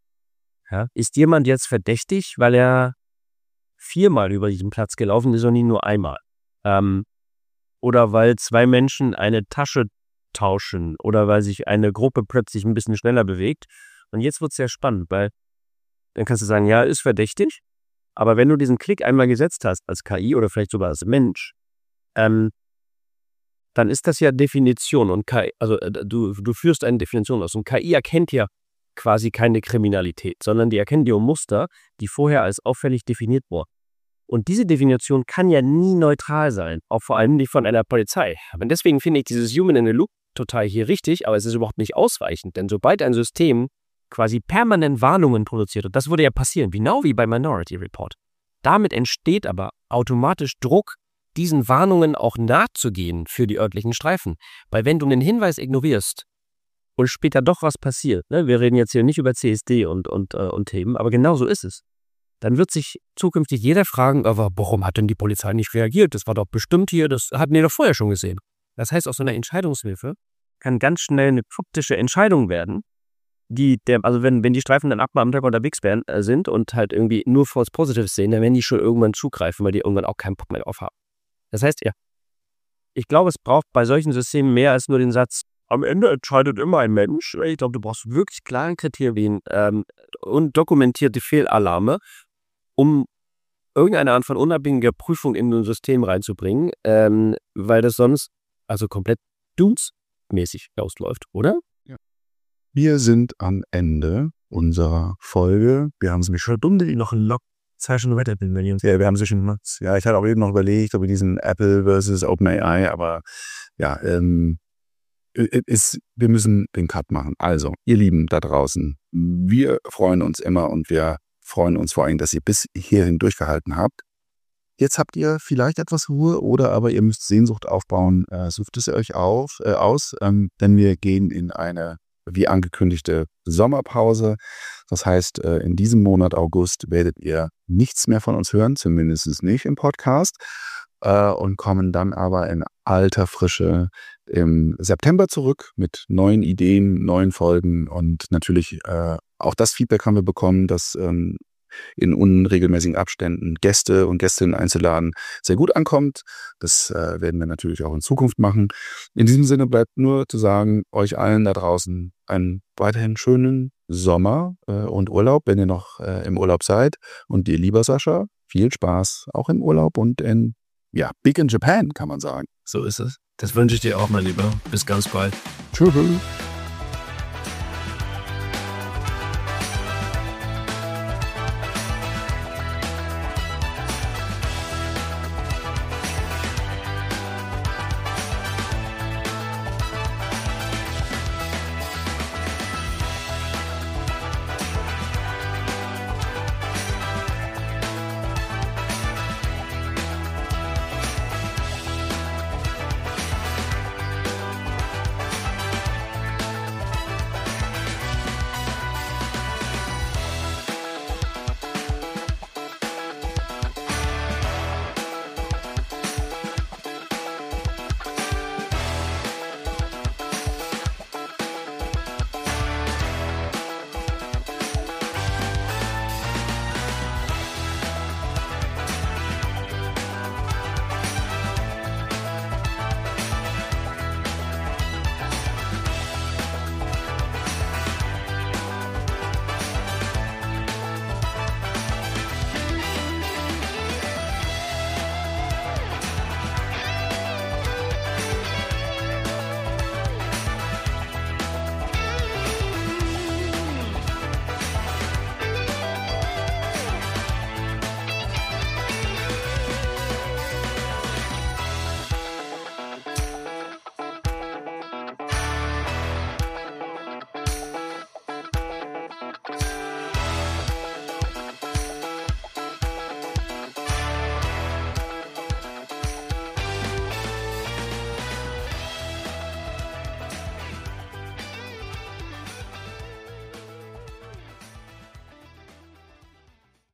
Ja, ist jemand jetzt verdächtig, weil er 4-mal über diesen Platz gelaufen ist und nicht nur einmal? Oder weil 2 Menschen eine Tasche tauschen oder weil sich eine Gruppe plötzlich ein bisschen schneller bewegt? Und jetzt wird es sehr spannend, weil dann kannst du sagen, ja, ist verdächtig, aber wenn du diesen Klick einmal gesetzt hast als KI oder vielleicht sogar als Mensch, dann ist das ja Definition und KI, also du führst eine Definition aus und KI erkennt ja quasi keine Kriminalität, sondern die erkennen dir Muster, die vorher als auffällig definiert wurden. Und diese Definition kann ja nie neutral sein, auch vor allem nicht von einer Polizei. Und deswegen finde ich dieses Human in the Loop total hier richtig, aber es ist überhaupt nicht ausreichend, denn sobald ein System quasi permanent Warnungen produziert, und das würde ja passieren, genau wie bei Minority Report, damit entsteht aber automatisch Druck, diesen Warnungen auch nachzugehen für die örtlichen Streifen. Weil wenn du einen Hinweis ignorierst, und später doch was passiert, ne? Wir reden jetzt hier nicht über CSD und Themen, aber genau so ist es. Dann wird sich zukünftig jeder fragen, aber warum hat denn die Polizei nicht reagiert? Das war doch bestimmt hier, das hatten wir doch vorher schon gesehen. Das heißt, aus so einer Entscheidungshilfe kann ganz schnell eine kryptische Entscheidung werden, also wenn die Streifen dann am Tag unterwegs sind und halt irgendwie nur False Positives sehen, dann werden die schon irgendwann zugreifen, weil die irgendwann auch keinen Bock mehr drauf haben. Das heißt, ja, ich glaube, es braucht bei solchen Systemen mehr als nur den Satz, am Ende entscheidet immer ein Mensch. Ich glaube, du brauchst wirklich klare Kriterien und dokumentierte Fehlalarme, um irgendeine Art von unabhängiger Prüfung in ein System reinzubringen, weil das sonst also komplett Dudes-mäßig ausläuft, oder? Wir sind am Ende unserer Folge. Wir haben es mich schon Dumme, die noch ein Lock schon weiterbilden, wenn uns. Ja, wir haben es schon gemacht. Ja, ich hatte auch eben noch überlegt, ob wir diesen Apple versus OpenAI, aber ja, wir müssen den Cut machen. Also, ihr Lieben da draußen, wir freuen uns immer und wir freuen uns vor allem, dass ihr bis hierhin durchgehalten habt. Jetzt habt ihr vielleicht etwas Ruhe oder aber ihr müsst Sehnsucht aufbauen. Sucht es euch aus, denn wir gehen in eine, wie angekündigte, Sommerpause. Das heißt, in diesem Monat August werdet ihr nichts mehr von uns hören, zumindest nicht im Podcast, und kommen dann aber in alter Frische im September zurück mit neuen Ideen, neuen Folgen und natürlich auch das Feedback haben wir bekommen, dass in unregelmäßigen Abständen Gäste und Gästinnen einzuladen sehr gut ankommt. Das werden wir natürlich auch in Zukunft machen. In diesem Sinne bleibt nur zu sagen, euch allen da draußen einen weiterhin schönen Sommer und Urlaub, wenn ihr noch im Urlaub seid. Und dir, lieber Sascha, viel Spaß auch im Urlaub und big in Japan, kann man sagen. So ist es. Das wünsche ich dir auch, mein Lieber. Bis ganz bald. Tschüss.